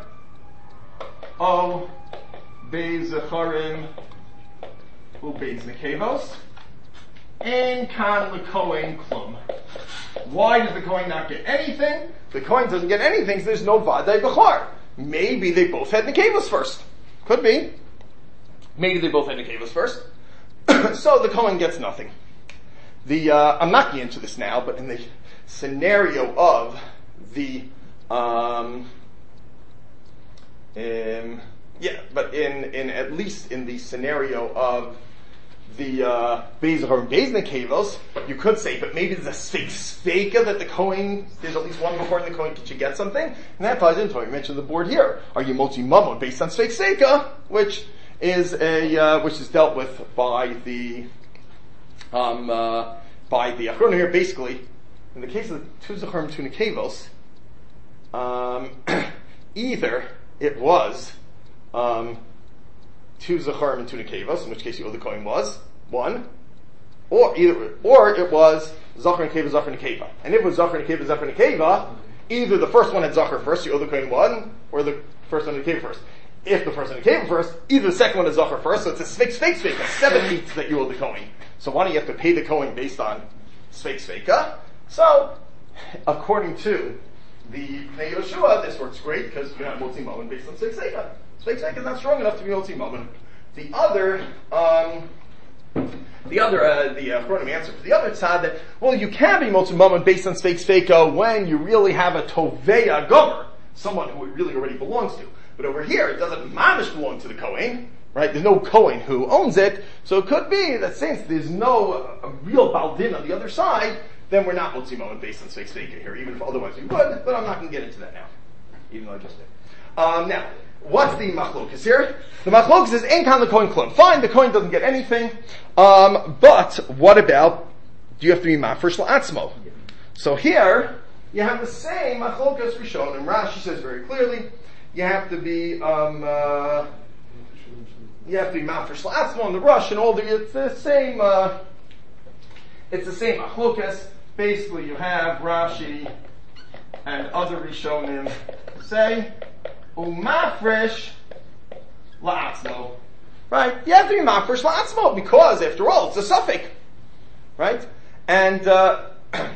O Beis Zacharim U Beis Nekevos and Kan LeKohen Klum. Why does the Kohen not get anything? The Kohen doesn't get anything, so there's no Vadai B'char. Maybe they both had Nekevos first. Could be. Maybe they both had Nekevos first. So the Kohen gets nothing. The uh, I'm not getting into this now, but in the scenario of the um, in, yeah, but in in at least in the scenario of the Beis Zachar and Beis Nekevos, you could say, but maybe there's a Sveika that the Kohen, there's at least one before the Kohen should get something, and that ties into what we mentioned on the board here. Are you Motzi Mamon based on Sveika, which is a uh, which is dealt with by the um, uh, by the Achronim here. Basically, in the case of the two Zacharim, two Nekevos, um, either it was um, two Zacharim and two Nekevos, in which case you know the Kohen was one, or either or it was Zachar and Nekeva, Zachar and Nekeva. And if it was Zachar and Nekeva, Zachar and Nekeva, either the first one had Zachar first, you owe the Kohen one, or the first one had Nekeva first. If the first one came first, either the second one is Zachar first, so it's a Sveik Sveik Sveika, a seven meat that you owe the Kohen. So why don't you have to pay the Kohen based on Sveik Sveika? So, according to the Pnei Yoshua, this works great because you're not Motzi Mammon based on Sveik Sveika. Sveik Sveika is not strong enough to be Motzi Mammon. The other, um, the other, uh, the Achronim answer for the other tzad that, well, you can be Motzi Mammon based on Sveik Sveika when you really have a Toveya Gomer, someone who it really already belongs to. But over here, it doesn't mamish belong to the Kohen, right? There's no Kohen who owns it, so it could be that since there's no uh, a real Baldin on the other side, then we're not Motzi Mammon based on Sveik Sveika here, even if otherwise we would, but I'm not going to get into that now, even though I just did. Um, now, what's the machlokas here? The machlokas is Ein Kan LeKohen Klum. Fine, the Kohen doesn't get anything, um, but what about, do you have to be Mafresh L'Atzmo? So here, you have the same machlokas Rishonim. Rashi says very clearly, you have to be, um, uh, you have to be Mafresh L'Atzmo on the rush and all the, it's the same, uh, it's the same achlokas. Basically, you have Rashi and other Rishonim say, umafresh la'atzmo. Right? You have to be mafresh la'atzmo, because, after all, it's a suffix. Right? And, uh,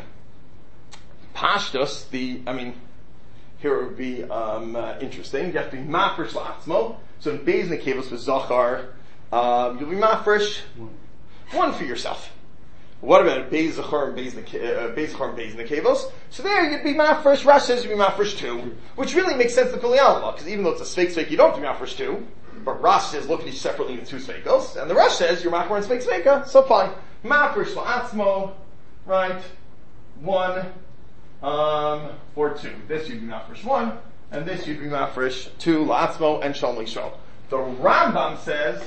Pashtus, the, I mean, here it would be, um, uh, interesting. You have to be mafresh la'atzmo. So in Beis Nekevos with Zachar, um, you'll be mafresh one for yourself. What about Beis Zachar and Beis Zachar and Beis Nekevos? So there you'd be mafresh, Rashi says you'd be mafresh two, which really makes sense to Kuli Alma, because even though it's a sveik sveik, you don't have to be mafresh two, but Rashi says look at each separately in two sveikos, and the Rashi says you're mafresh and sveik sveika, so fine. Mafresh la'atzmo, right, one, um, or two. This you'd be mafresh one, and this you'd be mafresh two, la'atzmo, and shalom l'shol. The Rambam says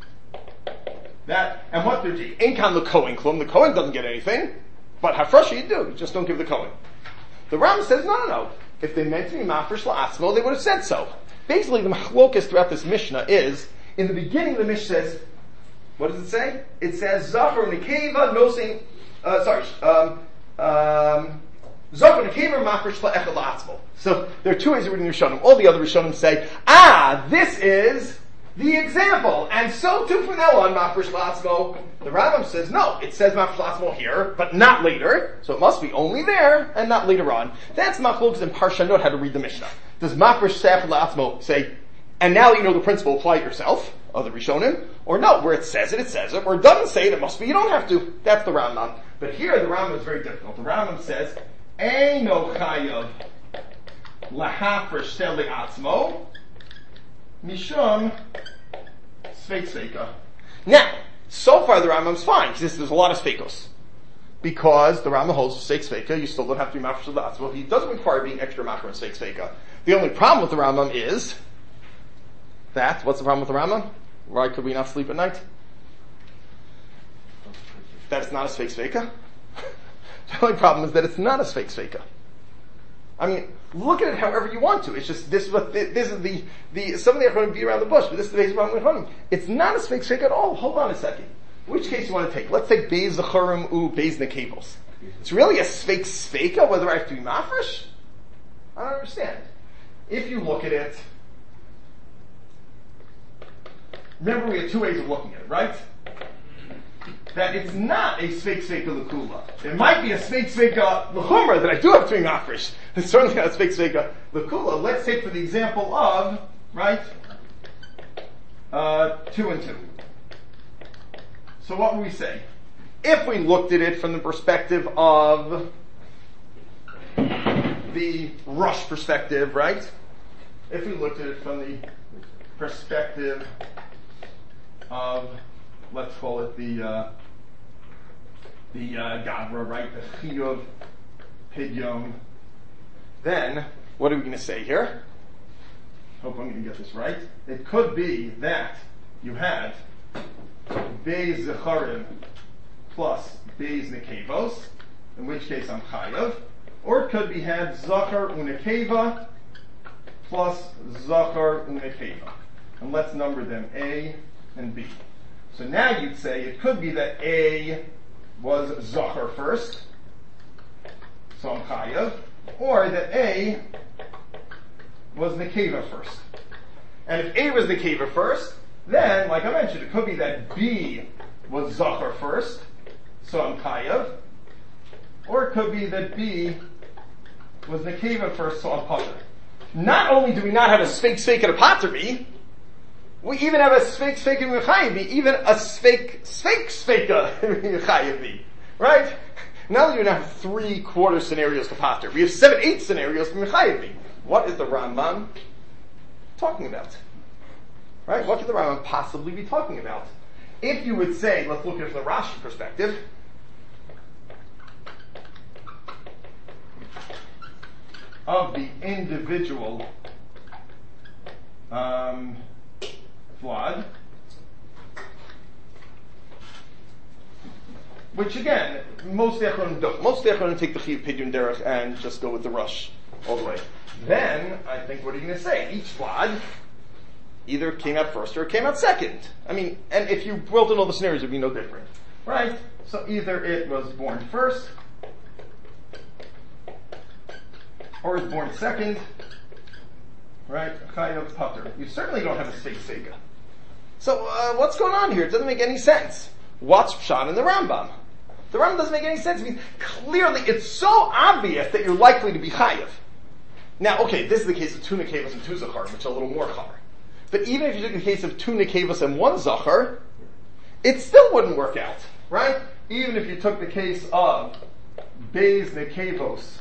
that, and what did you? Inkan the Kohen klum. The Kohen doesn't get anything, but hafresha you do. You just don't give the Kohen. The Rambam says no, no, no. If they meant to be mafresh la'atzmo, they would have said so. Basically, the machlokas throughout this Mishnah is, in the beginning the Mishnah says, what does it say? It says zachar nekeva nosing. Uh, sorry. Um, um, Zachar nekeva mafresh la'echad la'atzmo. So there are two ways of reading the Rishonim. All the other Rishonim say, ah, this is the example, and so too from now on, mafresh la'atzmo. The Rambam says, no, it says mafresh la'atzmo here, but not later, so it must be only there, and not later on. That's machlokas in Parshanot, how to read the Mishnah. Does mafresh la'atzmo say, and now you know the principle, apply it yourself, other Rishonim, or no, where it says it, it says it, where it doesn't say it, it must be, you don't have to. That's the Rambam. But here, the Rambam is very difficult. The Rambam says, Eino chayav lahafresh seli atzmo mishum sveik sveika. Now, so far the Rambam's fine, because there's a lot of sveikos. Because the Rambam holds sveik sveika, you still don't have to be mafresh seli atzmo. He doesn't require being extra mafresh and sveik sveika. The only problem with the Rambam is that, what's the problem with the Rambam? Why could we not sleep at night? That it's not a sveik sveika? The only problem is that it's not a sveik sveika. I mean, look at it however you want to. It's just, this is what, this is the, the, some of the Achronim beat around the bush, but this is the basic problem with Achronim. It's not a sveik sveika at all. Hold on a second. Which case you want to take? Let's take Beis Zacharim u Beis Nekevos. It's really a sveik sveika whether I have to be mafresh? I don't understand. If you look at it, remember we have two ways of looking at it, right? That it's not a sveik sveika l'kula. It might be a sveik sveika l'chumra that I do have to be mafresh. It's certainly not a sveik sveika l'kula. Let's take for the example of, right, uh, two and two. So what would we say? If we looked at it from the perspective of the rush perspective, right? If we looked at it from the perspective of, let's call it the uh, the uh, Gavra, right? The Chiyuv Pidyon. Then, what are we going to say here? Hope I'm going to get this right. It could be that you had Beis Zecharim plus Beis Nekevos, in which case I'm Chayav. Or it could be had Zachar Unekeva plus Zachar Unekeva. And let's number them A and B. So now you'd say it could be that A was Zachar first, so I'm Chayav, or that A was Nekeva first. And if A was Nekeva first, then, like I mentioned, it could be that B was Zachar first, so I'm Chayav, or it could be that B was Nekeva first, so I'm Pater. Not only do we not have a Sveik Sveik and a Pater B, we even have a Sveik Sveik and Mechayev B, even a Sveik Sveik Sveika and Mechayev B. Right? Not only do we have three quarter scenarios to Pater, we have seven, eight scenarios to Mechayev B. What is the Rambam talking about? Right? What could the Rambam possibly be talking about? If you would say, let's look at it from the Rashi perspective, of the individual um, Vlad, which again, most Echronim don't. Most Echronim take the Chiyuv Pidyon Derech and just go with the rush all the way. Then, I think, what are you going to say? Each Vlad either came out first or it came out second. I mean, and if you built in all the scenarios, it would be no different. right? So either it was born first, or is born second, right? Chayav Pater. You certainly don't have a Sfeik Sfeika. So uh, what's going on here? It doesn't make any sense. What's Pshat in the Rambam? The Rambam doesn't make any sense. I mean, clearly, it's so obvious that you're likely to be Chayav. Now, okay, this is the case of two Nekevas and two Zachar, which are a little more Char. But even if you took the case of two Nekevas and one Zachar, it still wouldn't work out, right? Even if you took the case of Beis Nekevos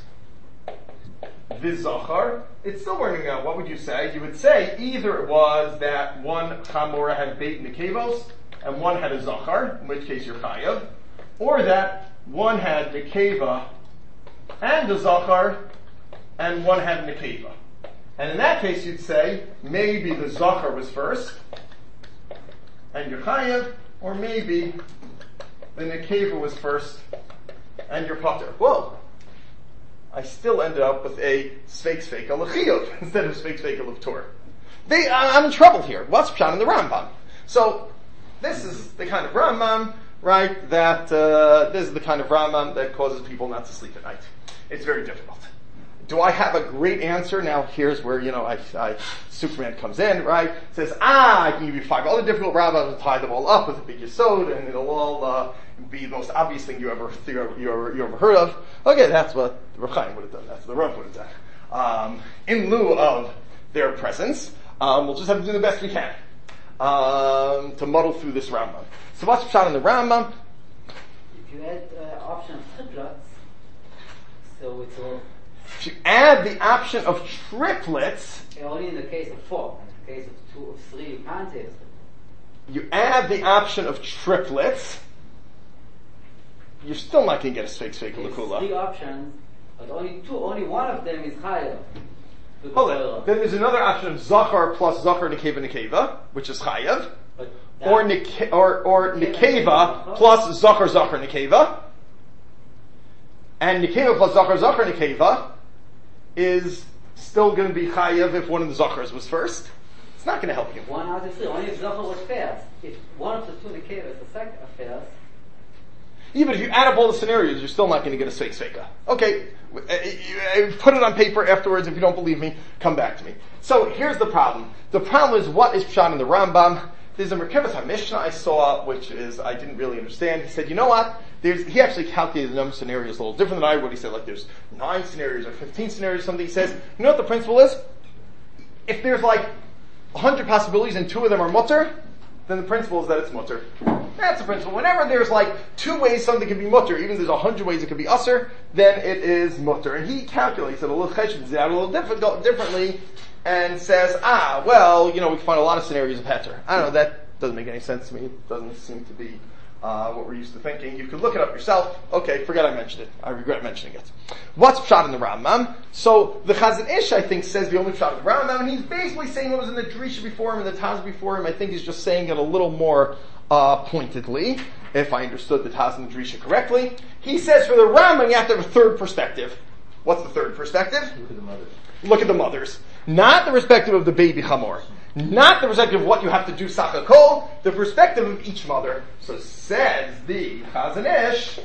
Vizachar, it's still working out. What would you say? You would say either it was that one Chamora had Beit Nekevos and one had a Zachar, in which case you're Chayav, or that one had Nekeva and a Zachar and one had Nekeva. And in that case you'd say maybe the Zachar was first and you're Chayav, or maybe the Nekeva was first and you're Pater. Whoa! I still ended up with a Sfeik Sfeika L'chiyuv instead of Sfeik Sfeika L'Ptur. They, I'm in trouble here. What's Pshat in the Rambam? So, this is the kind of Rambam, right, that, uh, this is the kind of Rambam that causes people not to sleep at night. It's very difficult. Do I have a great answer? Now, here's where, you know, I, I, Superman comes in, right, says, ah, I can give you five other difficult Rambams and tie them all up with a big yesod, and it'll all, uh, be the most obvious thing you ever, you ever, you ever, you ever heard of. Okay, that's what Reb Chaim would have done. That's what the Rav would have done. Um, in lieu of their presence, um, we'll just have to do the best we can, um, to muddle through this Rambam. So what's Pshat in the Rambam? If you add, uh, option of triplets, so it's all... If you add the option of triplets, only in the case of four. In the case of two or three, you can't say it. You add the option of triplets, you're still not going to get a Sfeik Sfeika L'Kula. Three options, but only two, only one of them is Chayav. Hold on. Then there's another option of Zachar plus Zachar Nekeva Nekeva, which is Chayav. Or, Neke, or, or Nekeva plus Zachar Zachar Nekeva. And Nekeva plus Zachar Zachar Nekeva is still going to be Chayav if one of the Zachars was first. It's not going to help you. One out of three. Only if Zachar was first. If one of the two Nekevas, the second first. Yeah, but if you add up all the scenarios, you're still not going to get a Sfeik Sfeika. Okay, put it on paper afterwards. If you don't believe me, come back to me. So here's the problem. The problem is, what is Pshat in the Rambam? There's a Merkevas HaMishnah I saw, which is, I didn't really understand. He said, you know what? There's, he actually calculated the number of scenarios a little different than I would. He said, like, there's nine scenarios or fifteen scenarios, something. He says, you know what the principle is? If there's like a hundred possibilities and two of them are mutter, then the principle is that it's mutter. That's the principle. Whenever there's like two ways something can be mutter, even if there's a hundred ways it could be usser, then it is mutter. And he calculates it a little cheshbon out a little difficult, differently, and says, ah, well, you know, we can find a lot of scenarios of heter. I don't know, that doesn't make any sense to me. It doesn't seem to be uh, what we're used to thinking. You could look it up yourself. Okay, forget I mentioned it. I regret mentioning it. What's Pshat in the Rambam? So, the Chazon Ish, I think, says the only Pshat in the Rambam, and he's basically saying what was in the Drisha before him and the Taz before him. I think he's just saying it a little more uh, pointedly, if I understood the Taz and the Drisha correctly. He says for the Rambam, you have to have a third perspective. What's the third perspective? Look at the mothers. Look at the mothers. Not the perspective of the baby Chamor. Not the perspective of what you have to do Sakakol, the perspective of each mother. So says the Chazon Ish,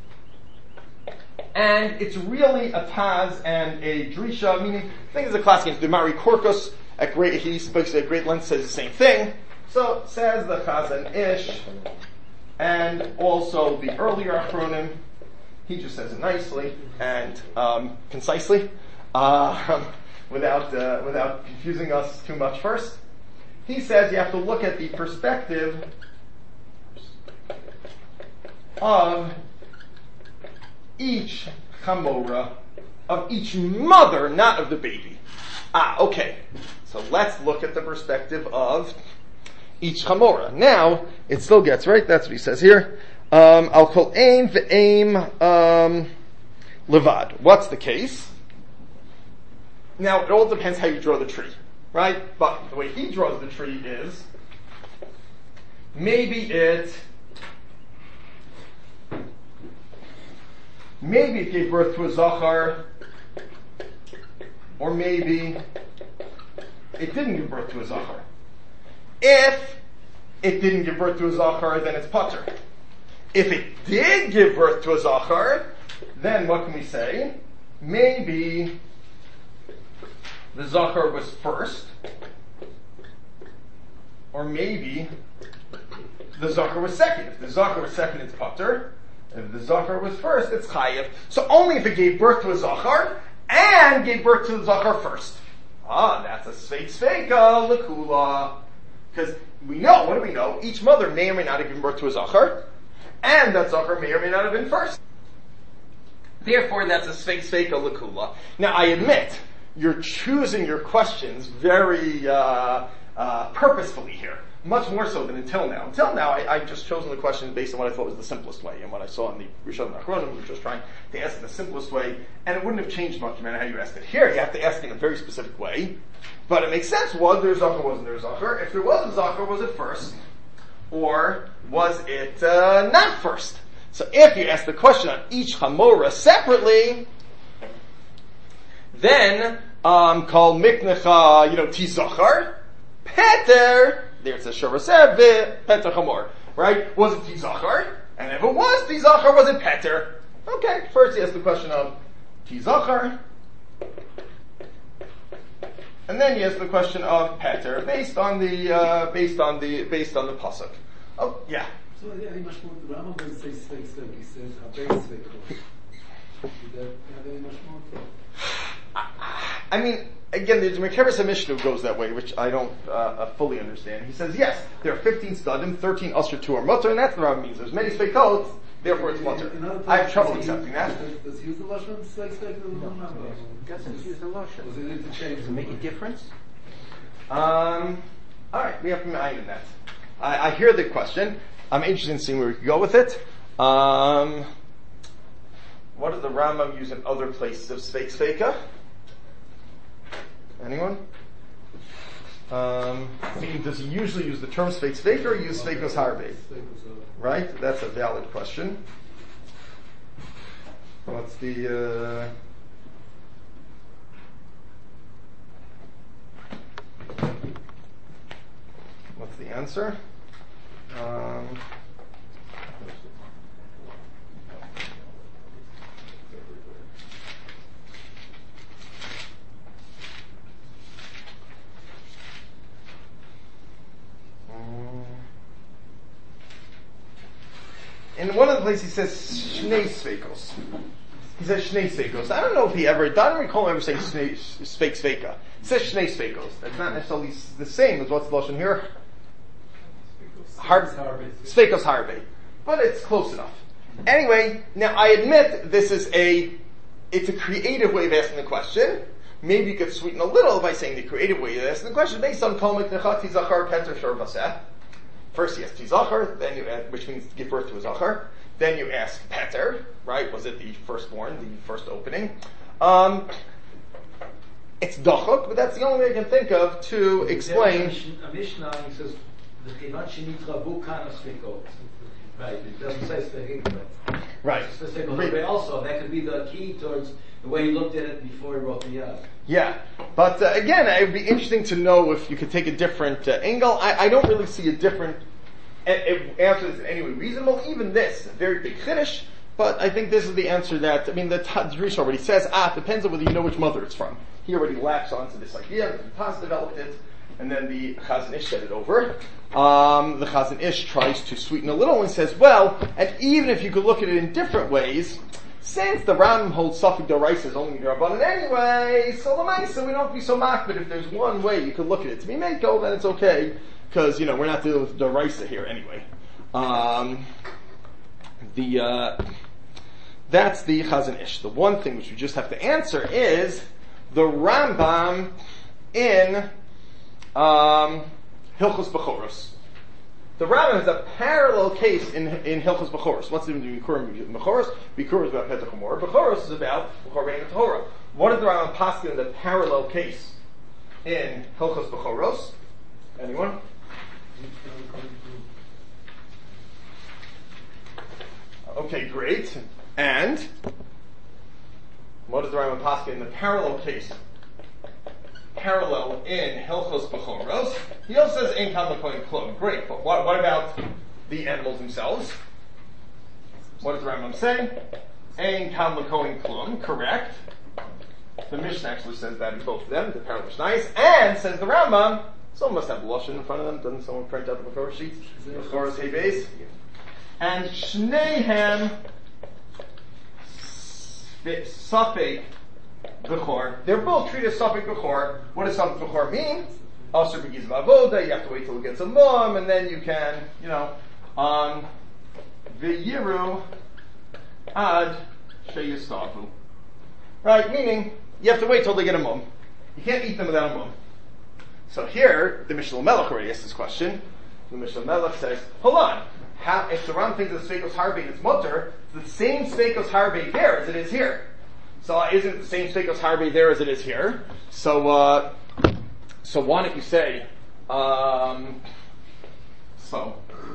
and it's really a Taz and a Drisha, meaning, I think it's a classic, the Mari Korkus, at great, he speaks at great length, says the same thing. So, says the Chazon Ish, and also the earlier Achronim, he just says it nicely and um, concisely, uh, without uh, without confusing us too much first. He says you have to look at the perspective of each chamora, of each mother, not of the baby. Ah, okay. So let's look at the perspective of each chamora. Now, it still gets, right? That's what he says here. Um, I'll call aim ve'aim um, levad. What's the case? Now, it all depends how you draw the tree, right? But the way he draws the tree is, maybe it, maybe it gave birth to a zachar, or maybe it didn't give birth to a zachar. If it didn't give birth to a zachar, then it's pater. If it did give birth to a Zachar, then what can we say? Maybe the Zachar was first, or maybe the Zachar was second. If the Zachar was second, it's Pater. If the Zachar was first, it's Chayiv. So only if it gave birth to a Zachar, and gave birth to the Zachar first. Ah, that's a Sveik Sveika, Lakula. Because we know, what do we know? Each mother may or may not have given birth to a Zachar, and that Zachar may or may not have been first. Therefore, that's a Sveik Sveika, Lakula. Now, I admit, you're choosing your questions very uh, uh, purposefully here. Much more so than until now. Until now, I, I've just chosen the question based on what I thought was the simplest way, and what I saw in the Rishonim Achronim, we were just trying to ask it the simplest way, and it wouldn't have changed much no matter how you asked it. Here, you have to ask it in a very specific way, but it makes sense. Was there a Zachar, wasn't there a Zachar? If there was a Zachar, was it first? Or was it uh, not first? So if you ask the question on each Hamorah separately, then, um, call Miknecha, you know, Tizachar, Peter, there it says Shavasev, Peter Chamor, right? Was it Tizachar? And if it was Tizachar, was it Peter? Okay, first he asked the question of Tizachar, and then he asked the question of Peter, based on the, uh, based on the, based on the pasuk. Oh, yeah. So, yeah, any much more, the Rambam doesn't say Sveik Sveik, he says Habei Sveikos. Did that have any much more? I mean, again, the Mekeres HaMishnah goes that way, which I don't uh, uh, fully understand. He says, yes, there are fifteen stadim, thirteen usher, two are mutter, and that's what the Rambam means. There's many Sveikot, therefore it's mutter. I have trouble accepting that. Does he use the Lashon Sveik Sveik? No, he doesn't use the Lashon. Does it interchange? Does it make a difference? Um, alright, we have to mind in that. I, I hear the question. I'm interested in seeing where we could go with it. Um, what does the Rambam use in other places of Sveik Sveika? Anyone? Um, meaning, does he usually use the term Sveik Sveika or use Sveikos Harbe? Right? That's a valid question. What's the, uh, what's the answer? Um, in one of the places he says Shnei Sveikos. He says Shnei Sveikos. I don't know if he ever, I don't recall him ever saying Shnei Sveik Sveika. He says Shnei Sveikos. That's not necessarily the same as what's the Lashon here. Har- Sveikos Harbe. But it's close enough. Anyway, now I admit this is a, it's a creative way of asking the question. Maybe you could sweeten a little by saying the creative way of asking the question based on Kol Miknecha Tizachar Peter Shor Vaseh. First you ask Tizachar, then you ask, which means give birth to a Zachar. Then you ask Peter, right? Was it the firstborn, the first opening? Um, it's Dachok, but that's the only way I can think of to explain. A Mishnah, he says, the Kivat Shenitravu Kana Sveikot. Right, it doesn't say Sveikot. Right. It says Sveikot also. That could be the key towards the way he looked at it before he wrote the Yad. Yeah, but uh, again, it would be interesting to know if you could take a different uh, angle. I, I don't really see a different a- a- answer that's in any way reasonable. Even this, a very big chiddush, but I think this is the answer that, I mean, the Tadrish already says, ah, it depends on whether you know which mother it's from. He already latched onto this idea, the Taz developed it, and then the Chazon Ish said it over. Um, the Chazon Ish tries to sweeten a little and says, well, and even if you could look at it in different ways, since the Ram holds Safik Doraisa is only Rabbanan anyway, so Lamaisa, we don't have to be so mocked, but if there's one way you could look at it to be Mako, then it's okay, because, you know, we're not dealing with Doraisa here anyway. Um, the, uh, that's the Chazon Ish. The one thing which we just have to answer is the Rambam in, um, Hilchos Bechoros. The Rambam has a parallel case in in Hilchos Bechoros. What's the Bikurim Bechoros? Bikurim is about Peter Chamor. Bechoros is about Bechor Bein Torah. What is the Rambam paskin in the parallel case in Hilchos Bechoros? Anyone? Okay, great. And what is the Rambam paskin in the parallel case? Parallel in Hilchos Bechoros. He also says Ein Kam L'Kohen Klum. Great, but what, what about the animals themselves? What does the Rambam say? Ein kam l'kohen klum, correct. The Mishnah actually says that in both of them, the Parah Mishnais, and says the Rambam, someone must have Lashon in front of them, doesn't someone print out the Bechor sheets? Bechor's Hey Beis. And Shneihem Safek Bechor. They're both treated as Safek Bechor. What does Safek Bechor mean? Asher B'Giz Avoda, you have to wait till it gets a mum, and then you can, you know, um, V'yiru Ad Sheyistavu. Right, meaning, you have to wait till they get a mum. You can't eat them without a mum. So here, the Mishnah Melech already asked this question. The Mishnah Melech says, hold on, how, if the Ram thinks the Sveikos Harbe is mutter, it's the same Sveikos Harbe there as it is here. So uh, isn't it the same Sveikos Harbe there as it is here? So, uh, so why don't you say, um, so,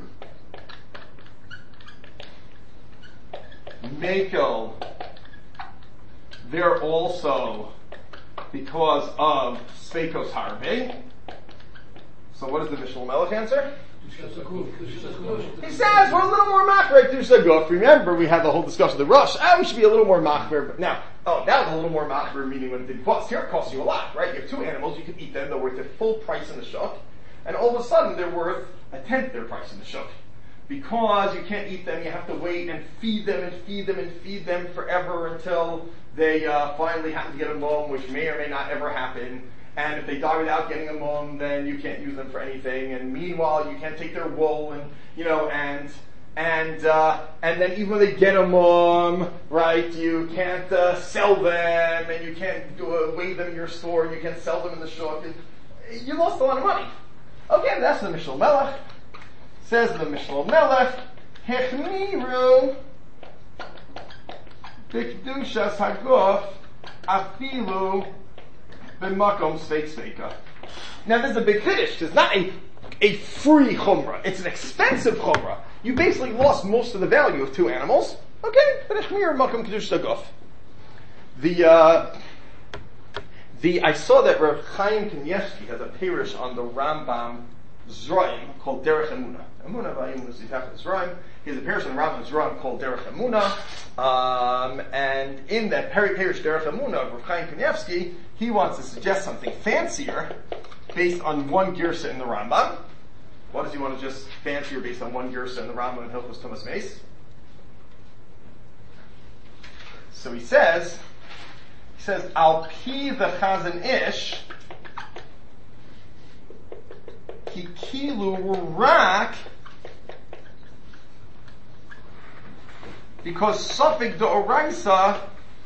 Mekel, they're also because of Sveikos Harbe. So what does the Mishnah Melech answer? He says we're a little more machmer Kedusha Guf. Remember, we had the whole discussion of the rush. Ah, we should be a little more machmer. But now, oh, now it's a little more machmer, meaning what it didn't cost. Here it costs you a lot, right? You have two animals, you can eat them, they're worth their full price in the shuk, and all of a sudden they're worth a tenth their price in the shuk. Because you can't eat them, you have to wait and feed them and feed them and feed them forever until they uh, finally happen to get a mum, which may or may not ever happen. And if they die without getting a mum, then you can't use them for anything. And meanwhile, you can't take their wool, and you know, and and uh, and then even when they get a mum, right, you can't uh, sell them, and you can't do, uh, weigh them in your store, and you can't sell them in the shop. You lost a lot of money. Okay, that's the Mishnah Melech. Says the Mishnah Melech, Hechmiru b'kedushas haguf afilu b'makom sveik sveika. Now there's a big chiddush. It's not a a free chumrah. It's an expensive chumrah. You basically lost most of the value of two animals. Okay, but Hechmiru b'makom kedushas haguf. The uh, the I saw that Rav Chaim Kanievsky has a parish on the Rambam Zraim called Derech Emunah. Emunah v'ayim l'zifach Zraim. He has a parish on the Rambam Zraim called Derech Emunah, um, and in that peri- parish Derech Emunah of Rav Chaim Kanievsky, he wants to suggest something fancier based on one girsa in the Rambam. What does he want to just fancier based on one girsa in the Rambam and Hilchos Tumas Meis? So he says, he says Al Pi v'Chazan Ish. Kikilu rak, because Safek D'Oraisa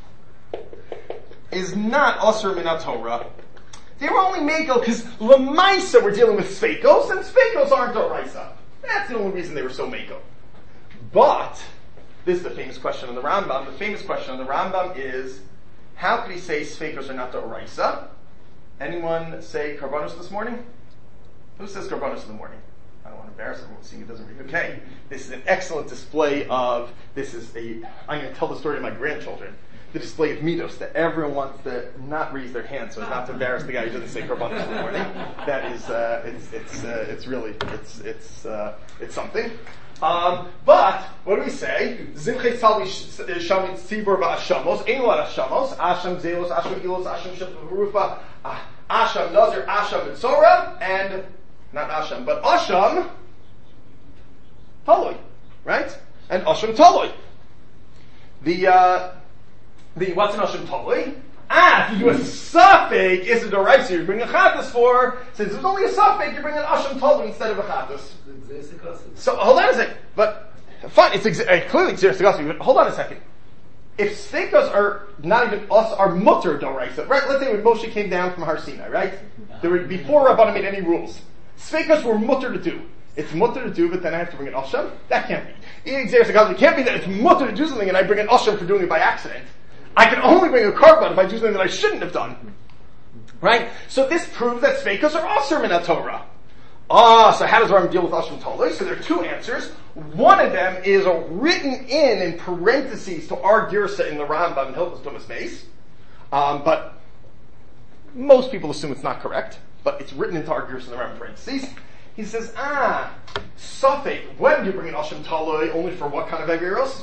is not Asur Min HaTorah. They were only Mekel because Lamaisa we're dealing with Sveikos, and Sveikos aren't D'Oraisa. That's the only reason they were so Mekel. But this is the famous question on the Rambam. The famous question on the Rambam is, how could he say Sveikos are not D'Oraisa? Anyone say Karbanos this morning? Who says Karbanos in the morning? I don't want to embarrass everyone seeing it doesn't read. Okay, this is an excellent display of, this is a, I'm going to tell the story to my grandchildren, the display of midos, that everyone wants to not raise their hand so as not to embarrass the guy who doesn't say Karbanos in the morning. That is, uh, it's, it's, uh, it's really, it's, it's, uh, it's something. Um, but, what do we say? Zimchei Salvi Shamit Tzibur V'Ashamos, Ein Lo Ashamos, Asham Zelos, Asham Ilos, Asham Shef Rufa, Asham Nazir, Asham Mitzora, and not Asham, but Asham Taloi, right? And Asham Taloi. The, uh, the, what's an Asham Taloi? Ah, if you do a Safek, is it alright? So you bring a Chatas for, since there's only a Safek, you bring an Asham Taloi instead of a Chatas. So, hold on a second, but, fine, it's exa- uh, clearly Xeris Tagasi, but hold on a second. If Sveikas are not even us, are mutter d'oraisa, right? Let's say when Moshe came down from Har Sinai, right? There were, before Rabbanan made any rules. Sveikas were mutter to do. It's mutter to do, but then I have to bring an Asham? That can't be. It can't be that it's mutter to do something and I bring an Asham for doing it by accident. I can only bring a carbon if I do something that I shouldn't have done. Right? So this proves that Sveikas are Asur Min HaTorah. Ah, so how does Rambam deal with Asham Taloi? So there are two answers. One of them is a written in in parentheses to our Girsa in the Rambam and Hilchos Tumas Meis. Um, but most people assume it's not correct, but it's written into our Girsa in the Rambam parentheses. He says, ah, Safek, when do you bring an Asham Taloi? Only for what kind of Averos?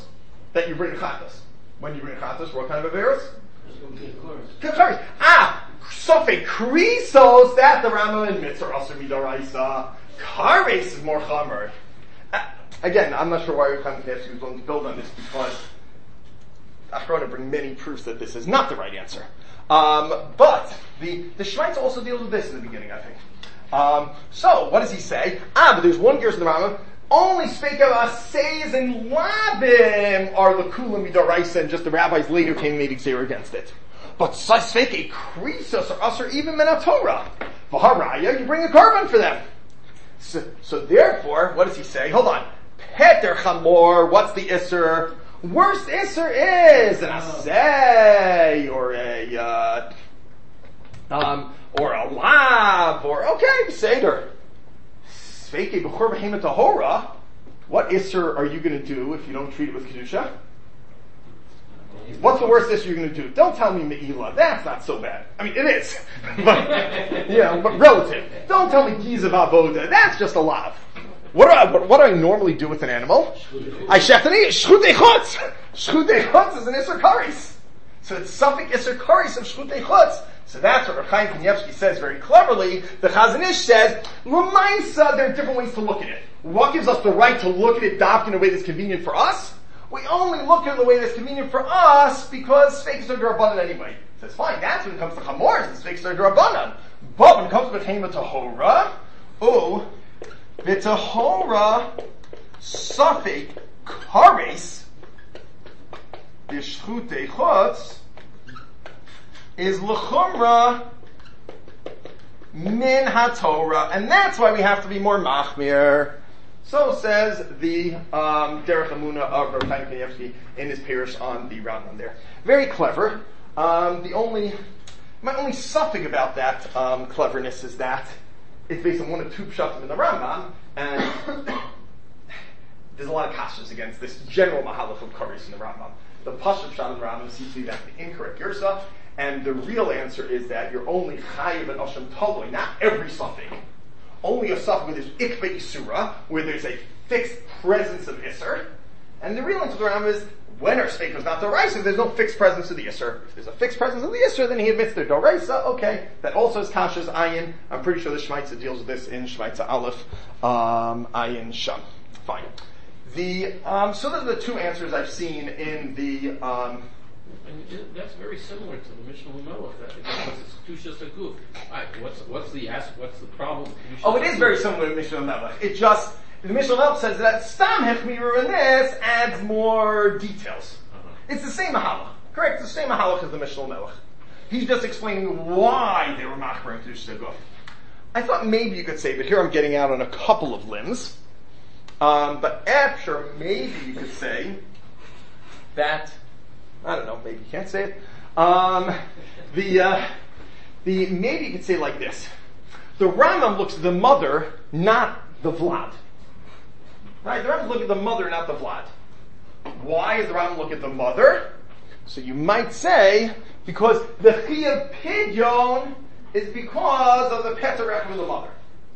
that you bring chatas. When you bring chatas, what kind of averos? Kakaris. Ah, Sofei Krisos, that the Rambam admits are also midaraisa. Kares is more chamer. Uh, again, I'm not sure why Yochanan Kanievsky was willing to build on this, because Achronim bring many proofs that this is not the right answer. Um, but the the Shmaitz also deals with this in the beginning, I think. Um, so what does he say? Ah, but there's one gears in the Rambam. Only speak of Asayz and Labim are the Kula Midaraisa, and just the rabbis later came and made exer against it. But Sasvek a Krisos or Usher even Minatorah. Vaharaya, you bring a carbon for them. So, so therefore, what does he say? Hold on. Peter Chamor, what's the Isser? Worst Isser is an Asay, or a, uh, um, or a Lab, or, okay, Seder. Sveike b'chor b'hemet tahora. What Isser are you going to do if you don't treat it with Kedusha? What's the worst Isser you're going to do? Don't tell me Me'ilah. That's not so bad. I mean, it is. But, yeah, but relative. Don't tell me Gizav Avoda. That's just a lot. What do I, what, what do I normally do with an animal? I shech to eat Shchutei Chutz. Shchutei Chutz is an Isser Karis. So it's something Isser Karis of Shchutei Chutz. So that's what Reb Chaim Kanievsky says very cleverly. The Chazon Ish says, L'maisa, there are different ways to look at it. What gives us the right to look at it adopted in a way that's convenient for us? We only look at it in the way that's convenient for us because Sfeikos are D'Rabbanan anyway. So it's fine. That's when it comes to Chamors, the Sfeikos are D'Rabbanan. But when it comes to B'Tehema Tahora, oh, B'Tahora, Safek, Kares, B'Shchutei Chutz, is l'chumra min haTorah, and that's why we have to be more machmir. So says the um, Derech Emunah of Reb Chaim Kanievsky in his parish on the Rambam there. Very clever. Um, the only, my only suffix about that um, cleverness is that it's based on one of two pshatim in the Rambam, and there's a lot of kashas against this general mahalach of kares in the Rambam. The pashut pshat of the Rambam seems to be that's the incorrect girsa. And the real answer is that you're only chayiv and asham toloi, not every suffix. Only a suffix where there's ikve isura, where there's a fixed presence of isser. And the real answer to the Rambam is, when our steak is not doraisa, there's no fixed presence of the isser. If there's a fixed presence of the isser, then he admits they're doraisa, okay. That also is kasha's ayin. I'm pretty sure the Shmaitza deals with this in Shmaitza Aleph, um, ayin sham. Fine. The, um, so those are the two answers I've seen in the, um, And that's very similar to the Mishnah L'melech, that because it's Kedushas HaGuf. Right, what's what's the what's the problem? Oh, it is very similar to Mishnah L'melech. It just the Mishnah L'melech says that Stam Hechmiru in this adds more details. Uh-huh. It's the same mahalach, correct? It's the same mahalach as the Mishnah L'melech. He's just explaining why they were machmer in Kedushas HaGuf. I thought maybe you could say, but here I'm getting out on a couple of limbs. Um, but after maybe you could say that. I don't know, maybe you can't say it. Um, the, uh, the, maybe you could say it like this. The Rambam looks at the mother, not the Vlad. Right? The Rambam looks at the mother, not the Vlad. Why does the Rambam look at the mother? So you might say, because the Chiyav Pidyon is because of the Peter Rechem of the mother.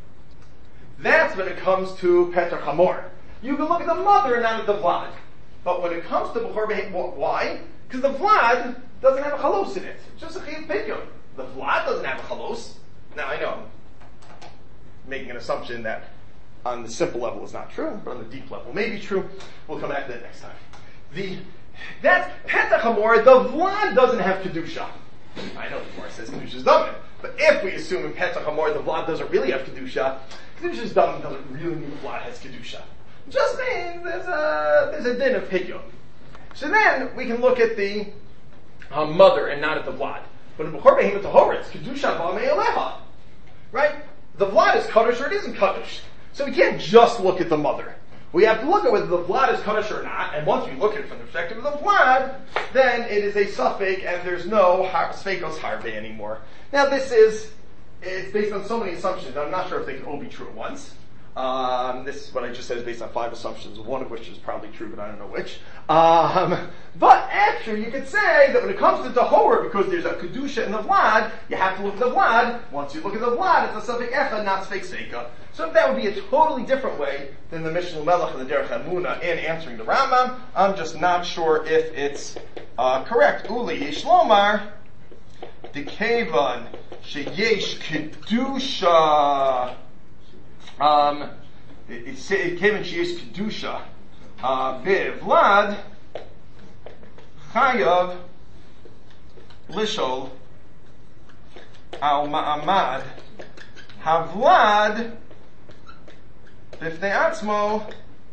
That's when it comes to Peter Chamor. You can look at the mother, not at the Vlad. But when it comes to B'chor Behem, why? Because the Vlad doesn't have a chalos in it. It's just a Chiyav Pidyon. The Vlad doesn't have a chalos. Now I know I'm making an assumption that on the simple level is not true, but on the deep level may be true. We'll come back to that next time. The, that's Petach HaMor, the Vlad doesn't have Kedusha. I know the Gemara says Kedusha's Damin, but if we assume in Petach HaMor the Vlad doesn't really have Kedusha, Kedusha's Damin doesn't really mean the Vlad has Kedusha. Just means there's a, there's a din of Pidyon. So then we can look at the uh, mother and not at the Vlad. But in B'chor Behem Tahor, it's Kedusha B'amei Alecha. Right? The Vlad is Kaddish or it isn't Kaddish. So we can't just look at the mother. We have to look at whether the Vlad is Kaddish or not, and once we look at it from the perspective of the Vlad, then it is a suffix and there's no har- Sveikos Harbe anymore. Now this is, it's based on so many assumptions, I'm not sure if they can all be true at once. Um, this is what I just said is based on five assumptions, one of which is probably true, but I don't know which. Um, but actually, you could say that when it comes to Tahora, because there's a Kedusha in the Vlad, you have to look at the Vlad. Once you look at the Vlad, it's a Safek Echad, not Safek Seika. So that would be a totally different way than the Mishnah Melech and the Derech HaEmunah in answering the Rambam. I'm just not sure if it's uh, correct. Uli Yesh Lomar, Dekevan, Sheyesh Kedusha, Um, it, it, it came in Sheyesh Kedusha, uh, Vlad, Chayav, Lishol, Al Ma'amad, Havlad, Bifnei Atzmo,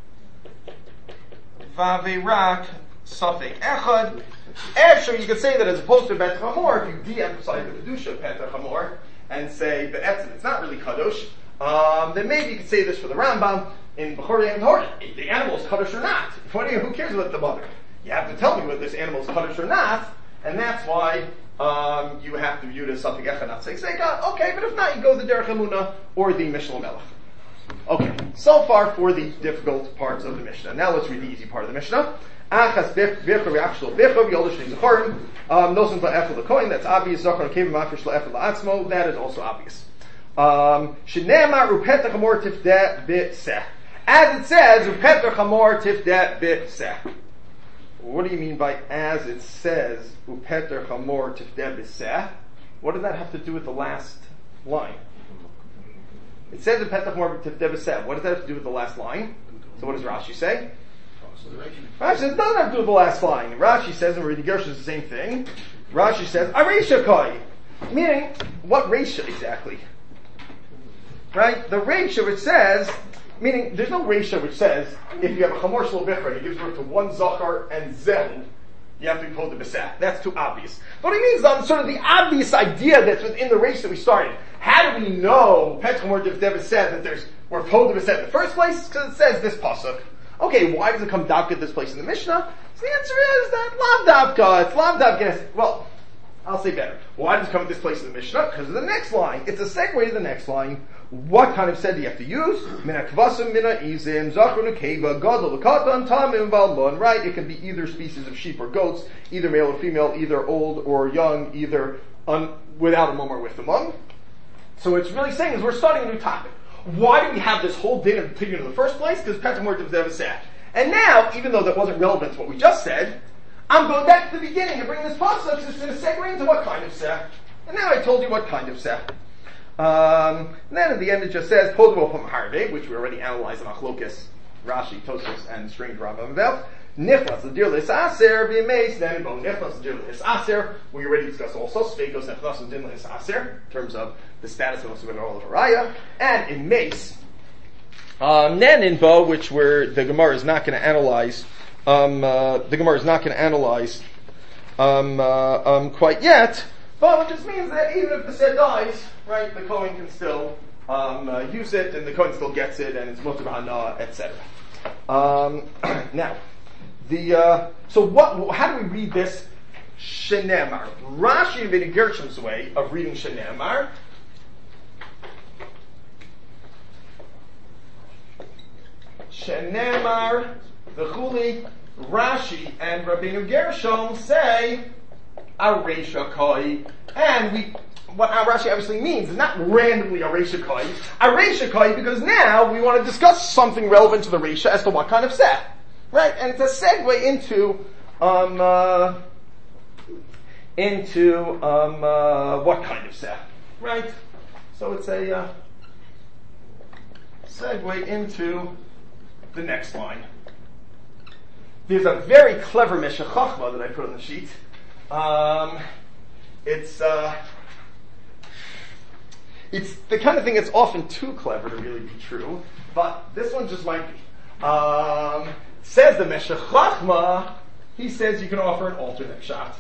Vavirak, Safek Echad. Actually, you could say that as opposed to Bet Chamor, if you de-emphasize the Kedusha of Bet Chamor, and say, Be'etzim, it's not really Kadosh, Um, then maybe you could say this for the Rambam in Bechor and Torah. The animal is kaddish or not. Who cares about the mother? You have to tell me whether this animal is kaddish or not, and that's why um, you have to view it as something echad, not seika. Okay, but if not, you go the Derech HaEmunah or the Mishnah Melech. Okay, so far for the difficult parts of the Mishnah. Now let's read the easy part of the Mishnah. Achas bichor re'achshel bichor yoldish ne'zachorim. Nosen la'efel l'kohen. That's obvious. Zachar kevim mafresh la'efel la'atzmo. That is also obvious. Um, as it says, Upeter Chamor Tifdet Bitseh. What do you mean by as it says, Upeter Chamor Tifdet Bitseh? What does that have to do with the last line? It says Upeter Chamor Tifdet Bitseh. What does that have to do with the last line? So what does Rashi say? Rashi says it doesn't have to do with the last line. Rashi says, and we're reading Gershon, it's the same thing. Rashi says, Aresha Koi. Meaning, what Resha exactly? Right? The Reisha which says, meaning there's no Reisha which says, if you have a Chamor Shlo Bichra and it gives birth to one Zachar and Zehu, you have to be pulled to Beseh. That's too obvious. But it means um, sort of the obvious idea that's within the Reisha that we started. How do we know Pet Chamor Tivdet said that there's we're pulled to Beseh in the first place? Because it says this pasuk. Okay, why does it come Davka at this place in the Mishnah? So the answer is that Lav Davka, it's Lav Davka. Well, I'll say better. Why does it come at this place in the Mishnah? Because of the next line. It's a segue to the next line. What kind of set do you have to use? Mina kvasim, mina izim, zachar nukeva, gadol l'katan, tamim valmon. Right? It can be either species of sheep or goats, either male or female, either old or young, either un, without a mum or with a mum. So what it's really saying is we're starting a new topic. Why do we have this whole din of Pidyon in the first place? Because Petamor Tivzev said. And now, even though that wasn't relevant to what we just said, I'm going back to the beginning and bringing this pasuk. It's going to segue into what kind of seh. And now I told you what kind of seh. Um, and then at the end it just says, Podvo from Harve, which we already analyzed in Achlokas, Rashi, Tosfos, and Strange Rambam about. Niflas, the dear lis aser, be amazed, then bo niflas, the dear lis aser. We already discussed also, Svekos, niflas, and din lis aser, in terms of the status of Osubin Orla Haraya. And in Mace, um, then in Bo, which we're, the Gemara is not going to analyze, um, uh, the Gemara is not going to analyze, um, uh, um, quite yet, but it just means that even if the set dies, right, the Kohen can still um, uh, use it, and the Kohen still gets it, and it's mutar hana, et cetera. Um, now, the uh, so what? How do we read this shenemar? Rashi in Gershom's way of reading shenemar. Shenemar, the Chuli, Rashi, and Rabbeinu Gershom say Aresha Koi, and we. What Rashi obviously means is not randomly Aresha Koi. Aresha Koi because now we want to discuss something relevant to the Resha as to what kind of set. Right? And it's a segue into, um, uh, into, um, uh, what kind of set. Right? So it's a, uh, segue into the next line. There's a very clever Meshech Chochmah that I put on the sheet. Um, it's, uh, It's the kind of thing that's often too clever to really be true, but this one just might be. Um, says the Meshech Chochmah, he says you can offer an alternate shot.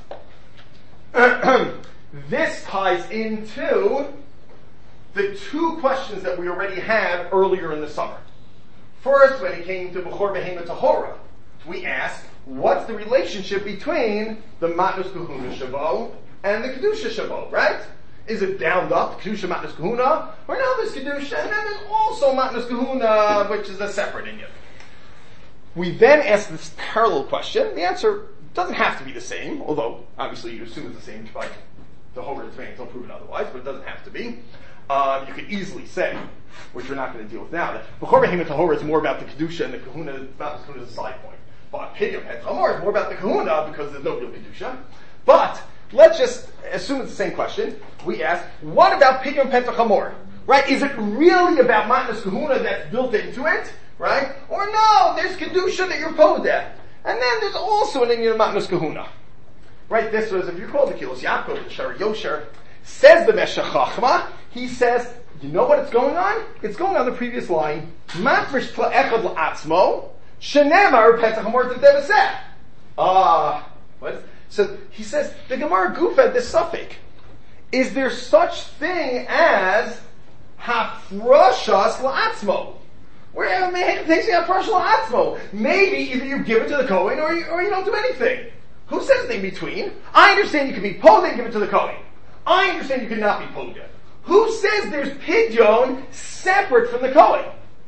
This ties into the two questions that we already had earlier in the summer. First, when it came to Bechor Behema Tahora, we asked, what's the relationship between the Matnos Kahuna Shavo and the Kedusha Shavo, right? Is it bound up, Kedusha Matnas Kahuna? Or no, there's Kedusha, and then there's also Matnas Kahuna, which is a separate inyan. We then ask this parallel question. The answer doesn't have to be the same, although obviously you assume it's the same by the whole Ritz don't prove it otherwise, but it doesn't have to be. Um, you could easily say, which we're not going to deal with now, that Bechor Behema Tahora is more about the Kedusha and the Kahuna, Matnas Kahuna is a side point. But Pidyon Het Chamor is more about the Kahuna because there's no real Kedusha. But let's just assume it's the same question. We ask, what about Pidyon Het Chamor? Right? Is it really about Matnas Kahuna that's built into it? Right? Or no, there's Kedusha that you're podeh. And then there's also an Inyan Matnas Kahuna. Right? This was, if you call the Kilos Yaakov, the Shari Yosher, says the Meshech Chachma, he says, you know what it's going on? It's going on the previous line. Mafresh Tla'echad La'atzmo, Shenemar Petach Hamor Tevdevaseh. Ah, what? So he says, the Gemara Gufed this suffix. Is there such thing as Hafrashas La'atzmo? Where maybe either you give it to the Kohen or you, or you don't do anything. Who says anything in between? I understand you can be podeh and give it to the Kohen. I understand you cannot be podeh. Who says there's pidyon separate from the Kohen?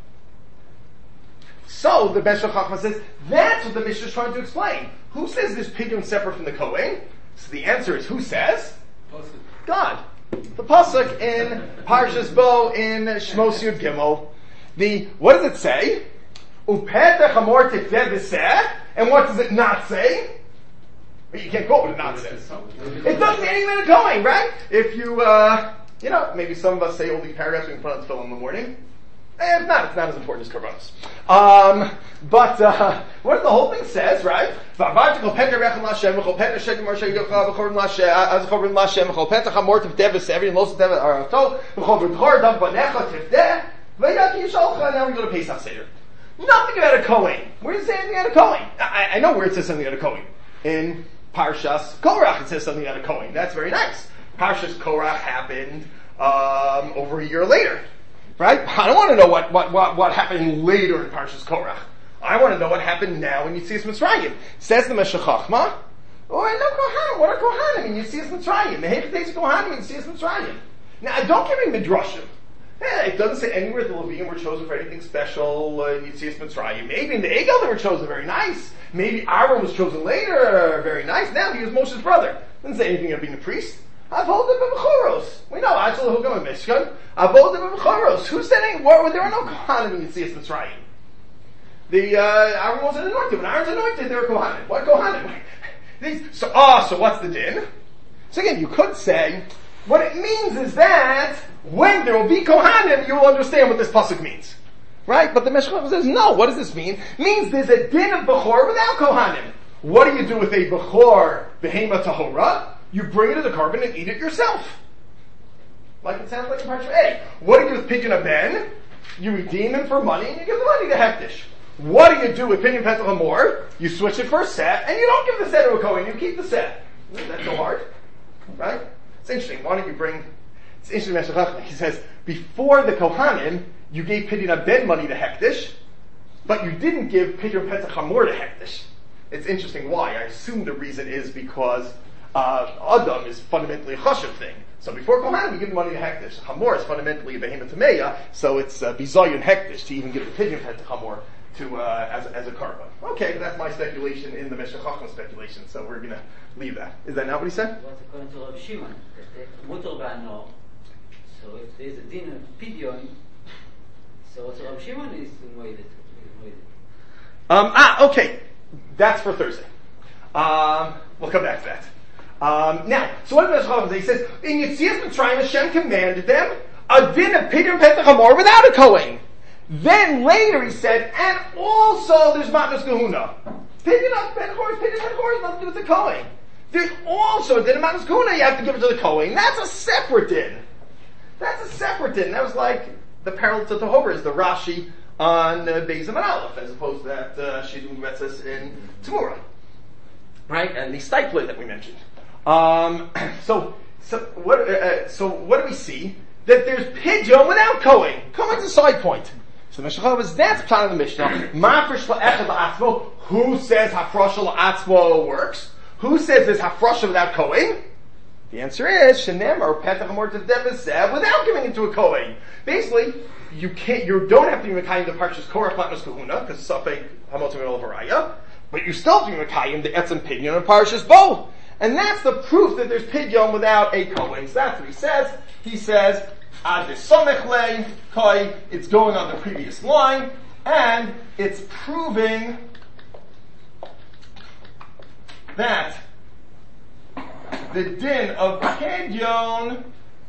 So the Meshech Chachma says that's what the Mishnah is trying to explain. Who says there's pidyon separate from the Kohen? So the answer is who says? God. The pasuk in Parshas Bo in Shmos Yud Gimel. The, what does it say? Upetach hamor tikveh v'seh. And what does it not say? Well, you can't quote what it not says. It doesn't say anything it's going, right? If you, uh, you know, maybe some of us say all these paragraphs we can put on tefillin in the morning. Eh, if not, it's not as important as Karbanos. Um, but, uh, what the whole thing says, right? Now we go to Pesach Seder. Nothing about a Kohen. Where does it say anything about a Kohen? I, I know where it says something about a Kohen. In Parshas Korach it says something about a Kohen. That's very nice. Parshas Korach happened um, over a year later. Right? I don't want to know what, what, what, what happened later in Parshas Korach. I want to know what happened now in Yetzias Mitzrayim. Says the Meshech Chachma, oh, I know Kohanim. What are Kohanim in Yetzias Mitzrayim? The Hechitz Kohanim in Yetzias Mitzrayim. Now, don't give me Midrashim. Yeah, it doesn't say anywhere that the Leviim were chosen for anything special in Yetzias Mitzrayim. Maybe in the Egel they were chosen, very nice. Maybe Aaron was chosen later, very nice. Now he was Moshe's brother. Doesn't say anything about being a priest. Avodah b'mechoros. We know, Achel Hugam and Mishkan. Avodah b'mechoros. Who said anything? Well, there are no Kohanim in Yetzias Mitzrayim. The, uh, Aaron wasn't anointed. When Aaron's anointed, there were Kohanim. What Kohanim? These, so, ah, so what's the din? So again, you could say, what it means is that when there will be Kohanim, you will understand what this pasuk means. Right? But the Meshech says, no, what does this mean? It means there's a din of Bechor without Kohanim. What do you do with a Bechor Behema Tahora? You bring it to the carbon and eat it yourself. Like it sounds like in Parsha A. What do you do with Pidyon Ben? You redeem him for money and you give the money to Hektish. What do you do with Pidyon Pesach Hamor? You switch it for a set and you don't give the set to a Kohen, you keep the set. Isn't that so hard? Right? It's interesting. Why don't you bring, it's interesting, Meshech Chachma, he says, before the Kohanim, you gave Pidyon Ben money to Hektish, but you didn't give Pidyon Pesach Hamor to Hektish. It's interesting why. I assume the reason is because uh, Adam is fundamentally a chashuv thing. So before Kohanim, you give the money to Hektish. Hamor is fundamentally a behemoth tameya, so it's uh, bizayon Hektish to even give the Pidyon Pesach Hamor to uh, as, as a karban. Okay, but that's my speculation in the Meshech Chachma speculation, so we're going to leave that. Is that not what he said? What's according to Rav Shimon? Mutter ba'anor. So if there's a din of Pidyon, so what's Rav Shimon is moeded. Um, ah, okay. That's for Thursday. Um, we'll come back to that. Um, now, so what does Meshech Chachma say? He says, in Yetzias Mitzrayim, Hashem commanded them a din of Pidyon Pesach Hamor without a Kohen. Then later he said, and also there's Matnas Kahuna. Pidyon Ben Chor, Pidyon Ben Chor has nothing to do with the Kohen. There's also a din of Matnas Kahuna, you have to give it to the Kohen. That's a separate din. That's a separate din. That was like the parallel to Tahor is the Rashi on uh, Beis and Aleph, as opposed to that uh, Shidduch Metzes in Tamura. Right? And the Stipler that we mentioned. Um, so, so what, uh, so what do we see? That there's Pidyon without Kohen. Come as a side point. So the Meshech Chachma says, that's part of the Mishnah. Mafresh la'echad la'atzmo. Who says hafrosha la'atzmo works? Who says there's hafrosha without Kohen? The answer is shenem or petach hamor tevdevaseh without giving it to a kohen. Basically, you can't, you don't have to be mekayim the parshas korach latnos kahuna because safek hamotzim el varaya, but you still have to be mekayim the etzem pidyon and parshas bo, and that's the proof that there's pidyon without a kohen. So that's what he says. He says ad somech le koi. It's going on the previous line, and it's proving that the din of pidyon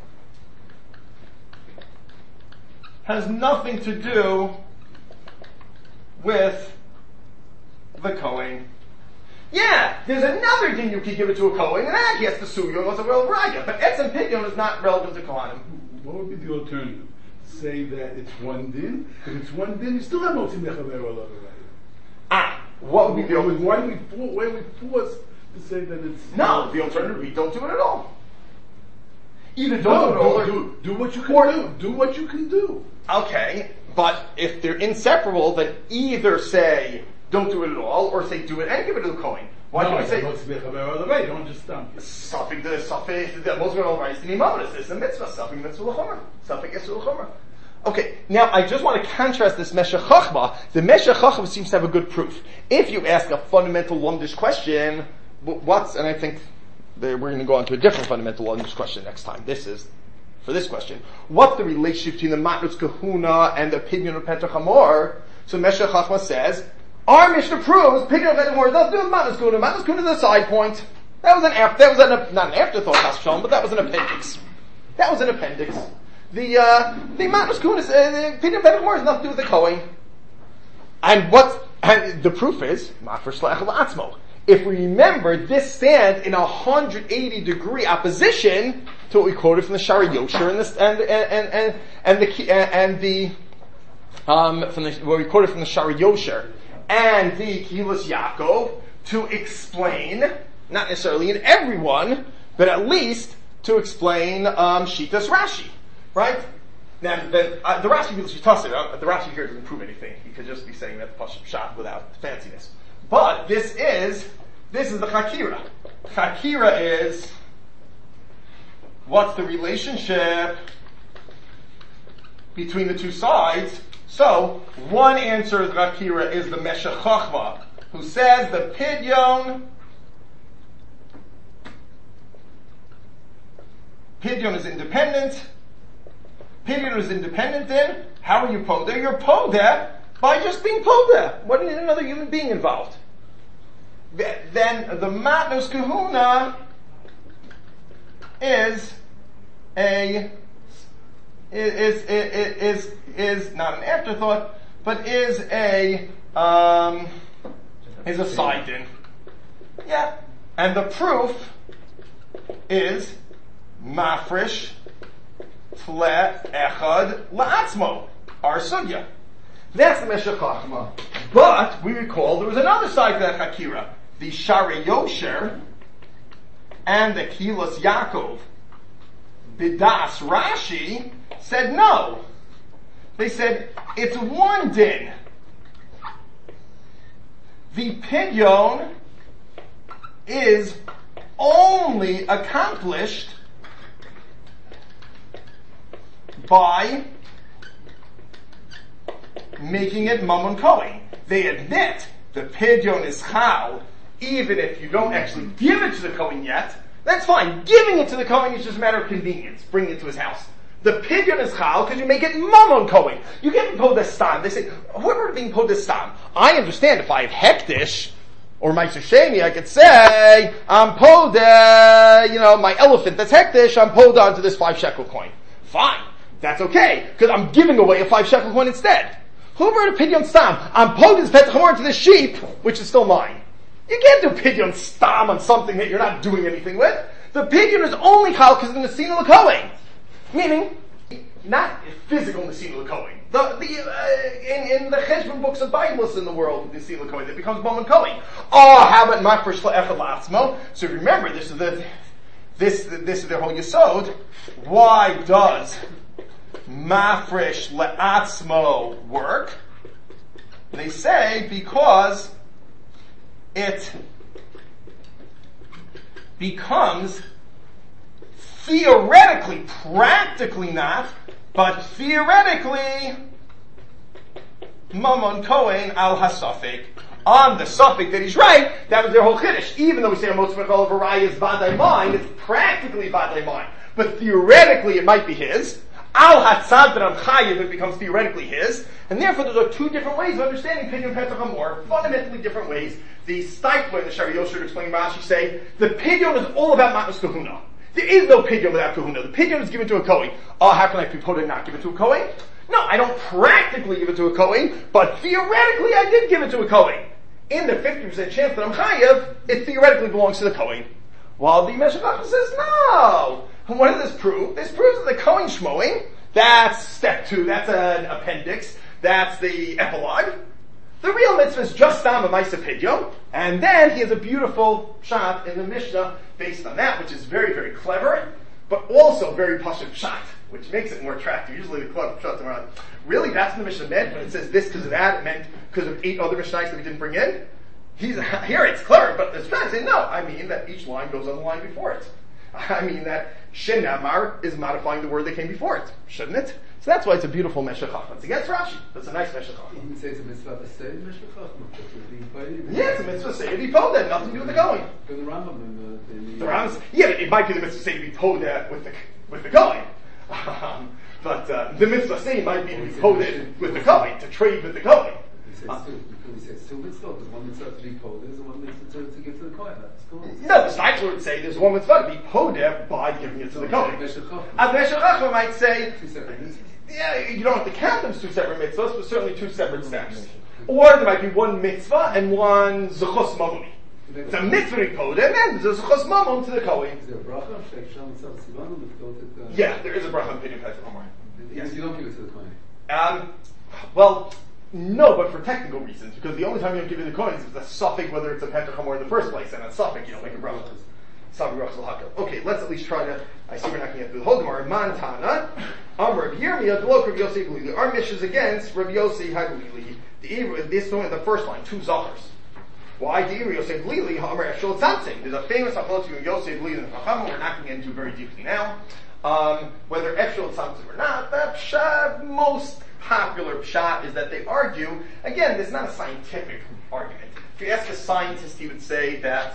has nothing to do with the Kohen. Yeah, there's another din you could give it to a Kohen, and that he has to sue you and what's a real raya. But etzem pidyon is not relevant to Kohanim. What would be the alternative? Say that it's one din. If it's one din, you still have motzi mechaber olav raya. Ah, what would be the alternative? Why do we for, why are we forced to say that it's no? The alternative would be don't do it at all. Either no, don't do it at all, or do, do what you can or, do. Do what you can do. Okay, but if they're inseparable, then either say don't do it at all, or say do it and give it to the Kohen. Why no, do we say don't just stamp it? Something the something the most of all rights to Nimamonis is a mitzvah, something mitzvah l'chomer, something is l'chomer. Okay, now I just want to contrast this Meshech Chochma. The Meshech Chochma seems to have a good proof. If you ask a fundamental Lumdish question, what's and I think we're going to go on to a different fundamental Lumdish question next time. This is for this question. What's the relationship between the Matnus Kahuna and the opinion of Petach Hamor? So Meshech Chochma says, our Mishnah proves opinion of Petach Hamor doesn't do with Matnus Kahuna. Matnus Kahuna is a side point. That was an after, that was an, not an afterthought, Chas Shalom, but that was an appendix. That was an appendix. The uh, the Matnus Kahuna, uh, the opinion of Petach Hamor has nothing to do with the Kohen. And what and the proof is Mafresh Shlach La'atzmo. If we remember, this stands in a one hundred eighty degree opposition to what we quoted from the Shari Yosher and the and and and and the and the um from the what we quoted from the Shari Yosher and the Kehilas Yaakov to explain, not necessarily in everyone, but at least to explain um, Shitas Rashi, right? Now, the, uh, the Rashi feels Shitas, uh, the Rashi here doesn't prove anything. He could just be saying that the Pashut Pshat without fanciness. But this is, this is the Chakira. Chakira is, what's the relationship between the two sides? So, one answer of the Chakira is the Meshech Chochma, who says the Pidyon, Pidyon is independent. Pidyon is independent then. How are you Podeh? You're Podeh by just being Podeh. What is another human being involved? Then the Matnus Kahuna is a is is is is not an afterthought, but is a um, is a side din. Yeah, and the proof is Mafresh Tle Echad La'atzmo, our sugya. That's the Meshech Chochma. But we recall there was another side to that Hakira. The Shari Yosher and the Kehilas Yaakov, Bidas Rashi, said no. They said it's one din. The Pidyon is only accomplished by making it Mammon Kohen. They admit the Pidyon is Chal, even if you don't actually give it to the Kohen yet. That's fine. Giving it to the Kohen is just a matter of convenience. Bringing it to his house. The Pidyon is Chal because you make it Mammon Kohen. You get Podestam. They say, whoever being Podestam. I understand if I have Hektish, or my Shemi, I could say, I'm Podeh, you know, my elephant that's Hektish, I'm Podeh onto this five shekel coin. Fine. That's okay, because I'm giving away a five shekel coin instead. Who wrote a Pidyon Stam? I'm Podeh's Petach Hamor to the sheep, which is still mine. You can't do Pidyon Stam on something that you're not doing anything with. The Pidyon is only Chal because of the Nesina L'Kohen. Meaning, not physical Nesina L'Kohen. The, the, uh, in, in the Cheshbon books of Bibles in the world, Nesina L'Kohen, it becomes Mammon Kohen. Oh, how about Mafresh Echad La'atzmo? So remember, this is the, this, this is their whole Yesod. Why does Mafresh Le'atzmo work? They say because it becomes theoretically, practically not, but theoretically, Mammon Kohen al Hasafik, on the suffix that he's right, that was their whole chiddush. Even though we say a Motzei Mechal of Araya is Vadai mine, it's practically Vadai mine. But theoretically it might be his. Al Hatzad Ram Chayiv, it becomes theoretically his. And therefore there are two different ways of understanding Pidyon Pesach Hamor, fundamentally different ways. The Steipler and the Shari Yosher explaining Rashi say, the Pidyon is all about Matnas Kahuna. There is no Pidyon without Kahuna. The Pidyon is given to a Kohen. Oh, how can I Pipod and not give it to a Kohen? No, I don't practically give it to a Kohen, but theoretically I did give it to a Kohen. In the fifty percent chance that I'm Chayev, it theoretically belongs to the Kohen. While the Meshech Chochmah says, no. And what does this prove? This proves that the Kohen Shmoing, that's step two, that's an appendix, that's the epilogue. The real mitzvah is just Stam Maisa Pidyon, and then he has a beautiful shot in the Mishnah based on that, which is very, very clever, but also very pashut shot, which makes it more attractive. Usually the clever shots are on. Really, that's what the Mishnah meant when it says this because of that. It meant because of eight other Mishnahs that we didn't bring in. He's here. It's clever, but it's trying to say no. I mean that each line goes on the line before it. I mean that Shin Namar is modifying the word that came before it, shouldn't it? So that's why it's a beautiful Meshech Chochmah. It's against Rashi. It's a nice Meshech Chochmah. You can say it's a mitzvah to say Meshech Chochmah. Yeah, it's a mitzvah to say to be Poda, nothing to do with the going. For the Rambam and the, the, the Rambam, yeah, it might be the mitzvah to say to be Poda with the with the going. Um, but uh, the mitzvah say might be to be Poda with the going, to trade with the going. Uh, we say it's two mitzvahs. There's one mitzvah to be Poda, there's one mitzvah to, to give to the Kohen. That's cool. No, the Steipler would say there's one mitzvah to be Poda by giving it to the Kohen. And the Meshech Chochmah might say, two separate mitzvahs. Yeah, you don't have to count them as two separate mitzvahs, but certainly two separate steps. Or there might be one mitzvah and one zechus mamoni. It's a mitzvah to Poda, and then there's a zechus mamon to the Kohen. Is there a bracha? Yeah, there is a bracha on Pidyon Pesach Hamor. Yes. You don't give it to the Kohen. Um, well, no, but for technical reasons, because the only time you don't give it to the Kohen is if it's a suffix, whether it's a Pesach Hamor in the first place, and a suffix, you don't make a bracha. Okay, let's at least try to, I see we're not going to get through the whole Gemara. Montana, Amr Rabbi Yirmiyah, Delok Rabbi Yossi Glili. Our mission is against Rabbi Yossi Haglili. This one, the first line, two zachars. Why? The Rabbi Yossi Glili, Amr Eshel Tzantzing. There's a famous Achlot between Yossi Glili and Chacham, we're not going to get into very deeply now. Um, whether Eshel Tzantzing or not, the pshat, most popular pshat is that they argue, again, this is not a scientific argument. If you ask a scientist, he would say that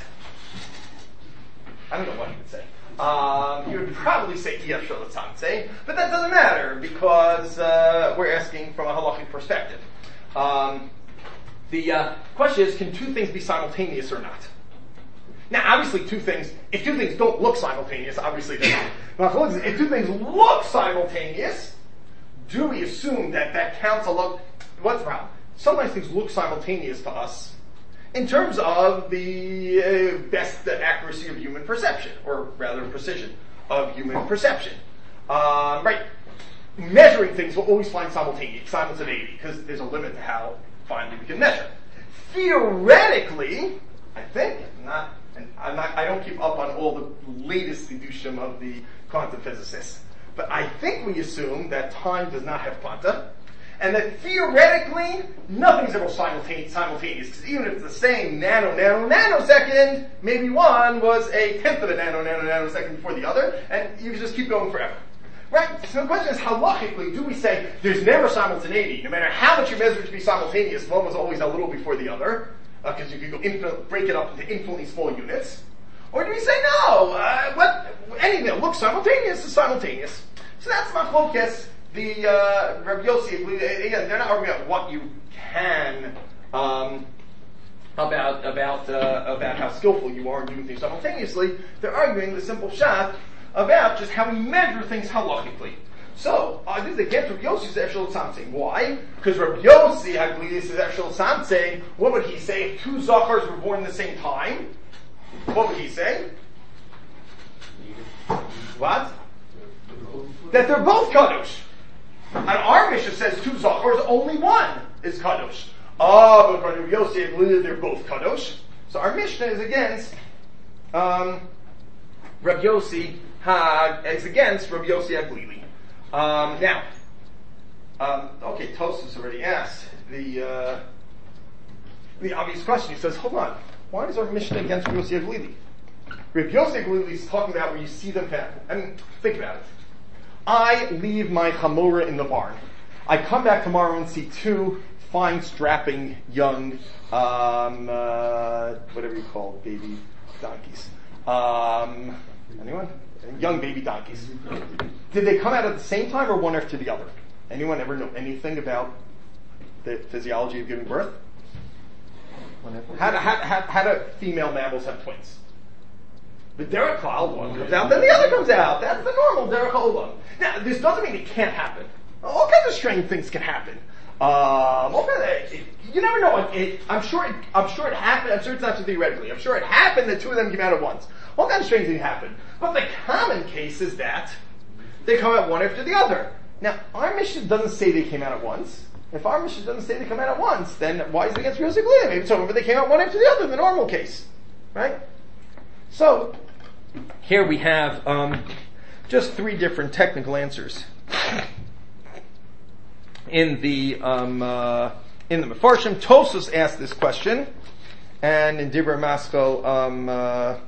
I don't know what he would say. Um, he would probably say Iyah Shalatzantzeh, but that doesn't matter because uh, we're asking from a halachic perspective. Um, the uh, question is, can two things be simultaneous or not? Now, obviously, two things. If two things don't look simultaneous, obviously they're not. If two things look simultaneous, do we assume that that counts a look? What's the problem? Sometimes things look simultaneous to us in terms of the uh, best accuracy of human perception, or rather precision of human perception. Um, right. Measuring things will always find simultaneity, simultaneity, because there's a limit to how finely we can measure. Theoretically, I think, not, and I'm not, I don't keep up on all the latest deduction of the quantum physicists, but I think we assume that time does not have quanta, and that theoretically, nothing's ever simultaneous, because even if it's the same nano, nano, nanosecond, maybe one was a tenth of a nano, nano, nanosecond before the other, and you can just keep going forever. Right? So the question is, how logically do we say there's never simultaneity? No matter how much you measure it to be simultaneous, one was always a little before the other, because uh, you could go infinite, break it up into infinitely small units. Or do we say, no, uh, what, anything that looks simultaneous is simultaneous. So that's machlokes. The uh, Rabbi Yossi, again, they're not arguing about what you can, um, about about uh, about how skillful you are in doing things simultaneously. They're arguing the simple shot about just how we measure things halachically. So uh, this is against Rabbi Yossi's Eshel Tzantzing. Why? Because Rabbi Yossi, I believe, this is Eshel Tzantzing. What would he say if two zachars were born at the same time? What would he say? What? That they're both kadosh. And our Mishnah says two zachars, only one is kadosh. Ah, but for Rabbi Yossi, I believe they're both kadosh. So our Mishnah is against um, Rabbi Yossi. Ha, is against Rabbi Yossi Aglili. Um, now, um, okay, Tosfos already asked the uh, the obvious question. He says, "Hold on, why is our Mishnah against Rabbi Yossi Aglili? Rabbi Yosef Glili is talking about where you see them. I mean, think about it. I leave my chamorah in the barn. I come back tomorrow and see two fine, strapping, young, um, uh, whatever you call baby donkeys. Um, anyone? Young baby donkeys. Did they come out at the same time or one after the other? Anyone ever know anything about the physiology of giving birth? How do, how, how, how do female mammals have twins? The derech olam, one comes out, then the other comes out. That's the normal derech olam. Now, this doesn't mean it can't happen. All kinds of strange things can happen. Um, all kinds of, it, you never know. It, it, I'm sure. It, I'm sure it happened. I'm sure it's not just theoretically. I'm sure it happened that two of them came out at once. All kinds of strange things happen. But the common case is that they come out one after the other. Now, our mission doesn't say they came out at once. If our mission doesn't say they come out at once, then why is it against Yosef Glili? Maybe it's over, but they came out one after the other in the normal case, right? So here we have um, just three different technical answers in the um, uh, in the Mefarshim. Tosfos asked this question, and in Divrei Maskal, um, uh,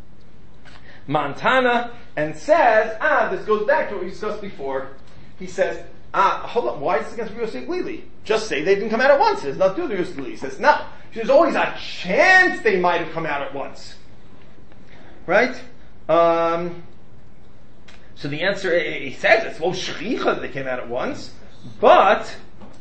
Montana, and says, ah, this goes back to what we discussed before. He says, ah, hold on, why is this against Yosef Glili? Just say they didn't come out at once. It has nothing to do with Yosef Glili. He says, no. There's always a chance they might have come out at once. Right? Um, so the answer, he says it's, well, shricha they came out at once, but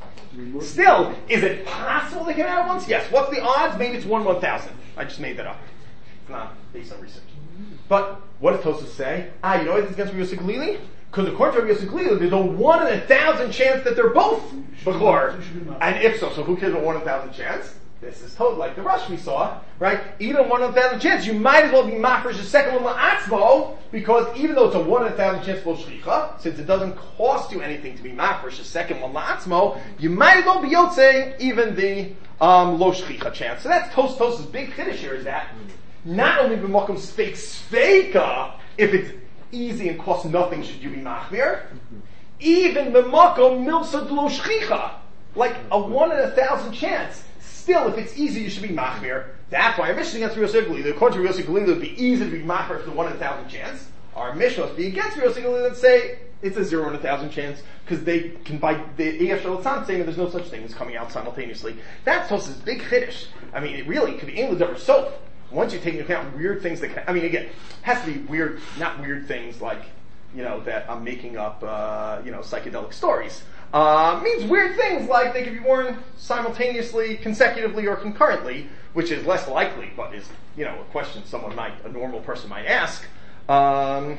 still, is it possible they came out at once? Yes. What's the odds? Maybe it's one one thousand. I just made that up. It's not based on research. But what does Tosfos say? Ah, you know what this is against Yosef Glili? Because according to Yosef Glili, there's a one in a thousand chance that they're both bechor. And if so, so who cares about one in a thousand chance? This is told like the rush we saw, right? Even one in a thousand chance, you might as well be mafresh the second one la'atzmo, because even though it's a one in a thousand chance for shricha, since it doesn't cost you anything to be mafresh the second one la'atzmo, you might as well be yotzei even the um, lo shricha chance. So that's Tos Tos's big chiddush here is that not only b'makom sfeik sfeika, if it's easy and costs nothing, should you be machmir, even b'makom milsad lo shricha, like a one in a thousand chance. Still, if it's easy, you should be machmir. That's why our mission against Yosef Glili, according to Yosef Glili, it would be easy to be machmir for the one in a thousand chance. Our mission must be against Yosef Glili and say it's a zero in a thousand chance because they can buy the Eif Shalotzan saying that there's no such thing as coming out simultaneously. That's Tos's big chiddush. I mean, it really could be English over soap. Once you take into account weird things that can, I mean, again, it has to be weird, not weird things like, you know, that I'm making up, uh, you know, psychedelic stories. Uh, means weird things like they can be worn simultaneously, consecutively, or concurrently, which is less likely, but is, you know, a question someone might, a normal person might ask. Um,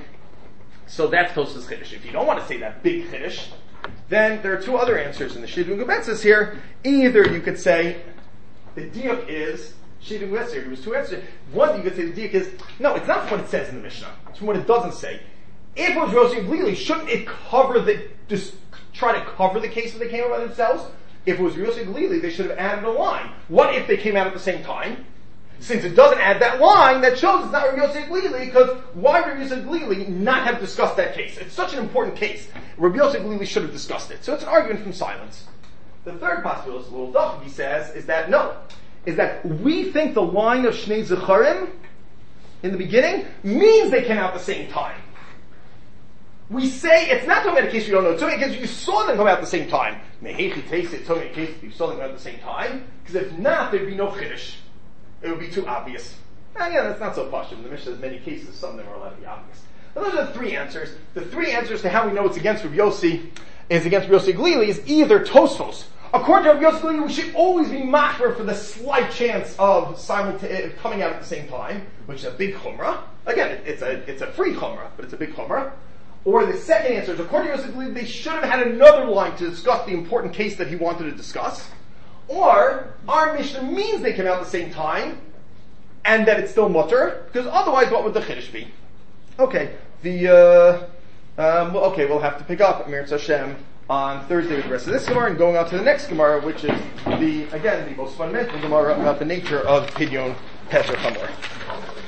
so that's Tosfos chiddush. If you don't want to say that big chiddush, then there are two other answers in the Shidduch Gebetzes here. Either you could say the diuk is Shidduch Gebetzes. There was two answers. One, you could say the diuk is no, it's not what it says in the Mishnah. It's from what it doesn't say. If it was Yosef Glili, shouldn't it cover the just try to cover the case that they came out by themselves? If it was Yosef Glili, they should have added a line. What if they came out at the same time? Since it doesn't add that line, that shows it's not Rabbi Yosef Glili, because why would Rabbi Yosef Glili not have discussed that case? It's such an important case. Rabbi Yosef Glili should have discussed it. So it's an argument from silence. The third possibility, a little duff, he says, is that no, is that we think the line of Shnei Zecharim in the beginning means they came out at the same time. We say, it's not talking about a case we don't know. It's talking about a case you saw them come out at the same time. Mehechi taste it, it's talking about a case you saw them come out at the same time. Because if not, there'd be no chiddush. It would be too obvious. And yeah, that's not so pashut. The Mishnah has many cases, some of them are allowed to be obvious. But those are the three answers. The three answers to how we know it's against Rabbi Yossi is against Rabbi Yossi Glili is either Tosfos. According to Rabbi Yossi Glili, we should always be machmer for the slight chance of simultaneously coming out at the same time, which is a big chumrah. Again, it's a, it's a free chumrah, but it's a big chumrah. Or the second answer is, according to Yosef Glili, they should have had another line to discuss the important case that he wanted to discuss. Or, our Mishnah means they came out at the same time, and that it's still mutter, because otherwise what would the chiddush be? Okay, the, uh, um, well, okay, we'll have to pick up Mir Hashem on Thursday with the rest of this Gemara, and going on to the next Gemara, which is the, again, the most fundamental Gemara about the nature of Pidyon Pesach Hamor.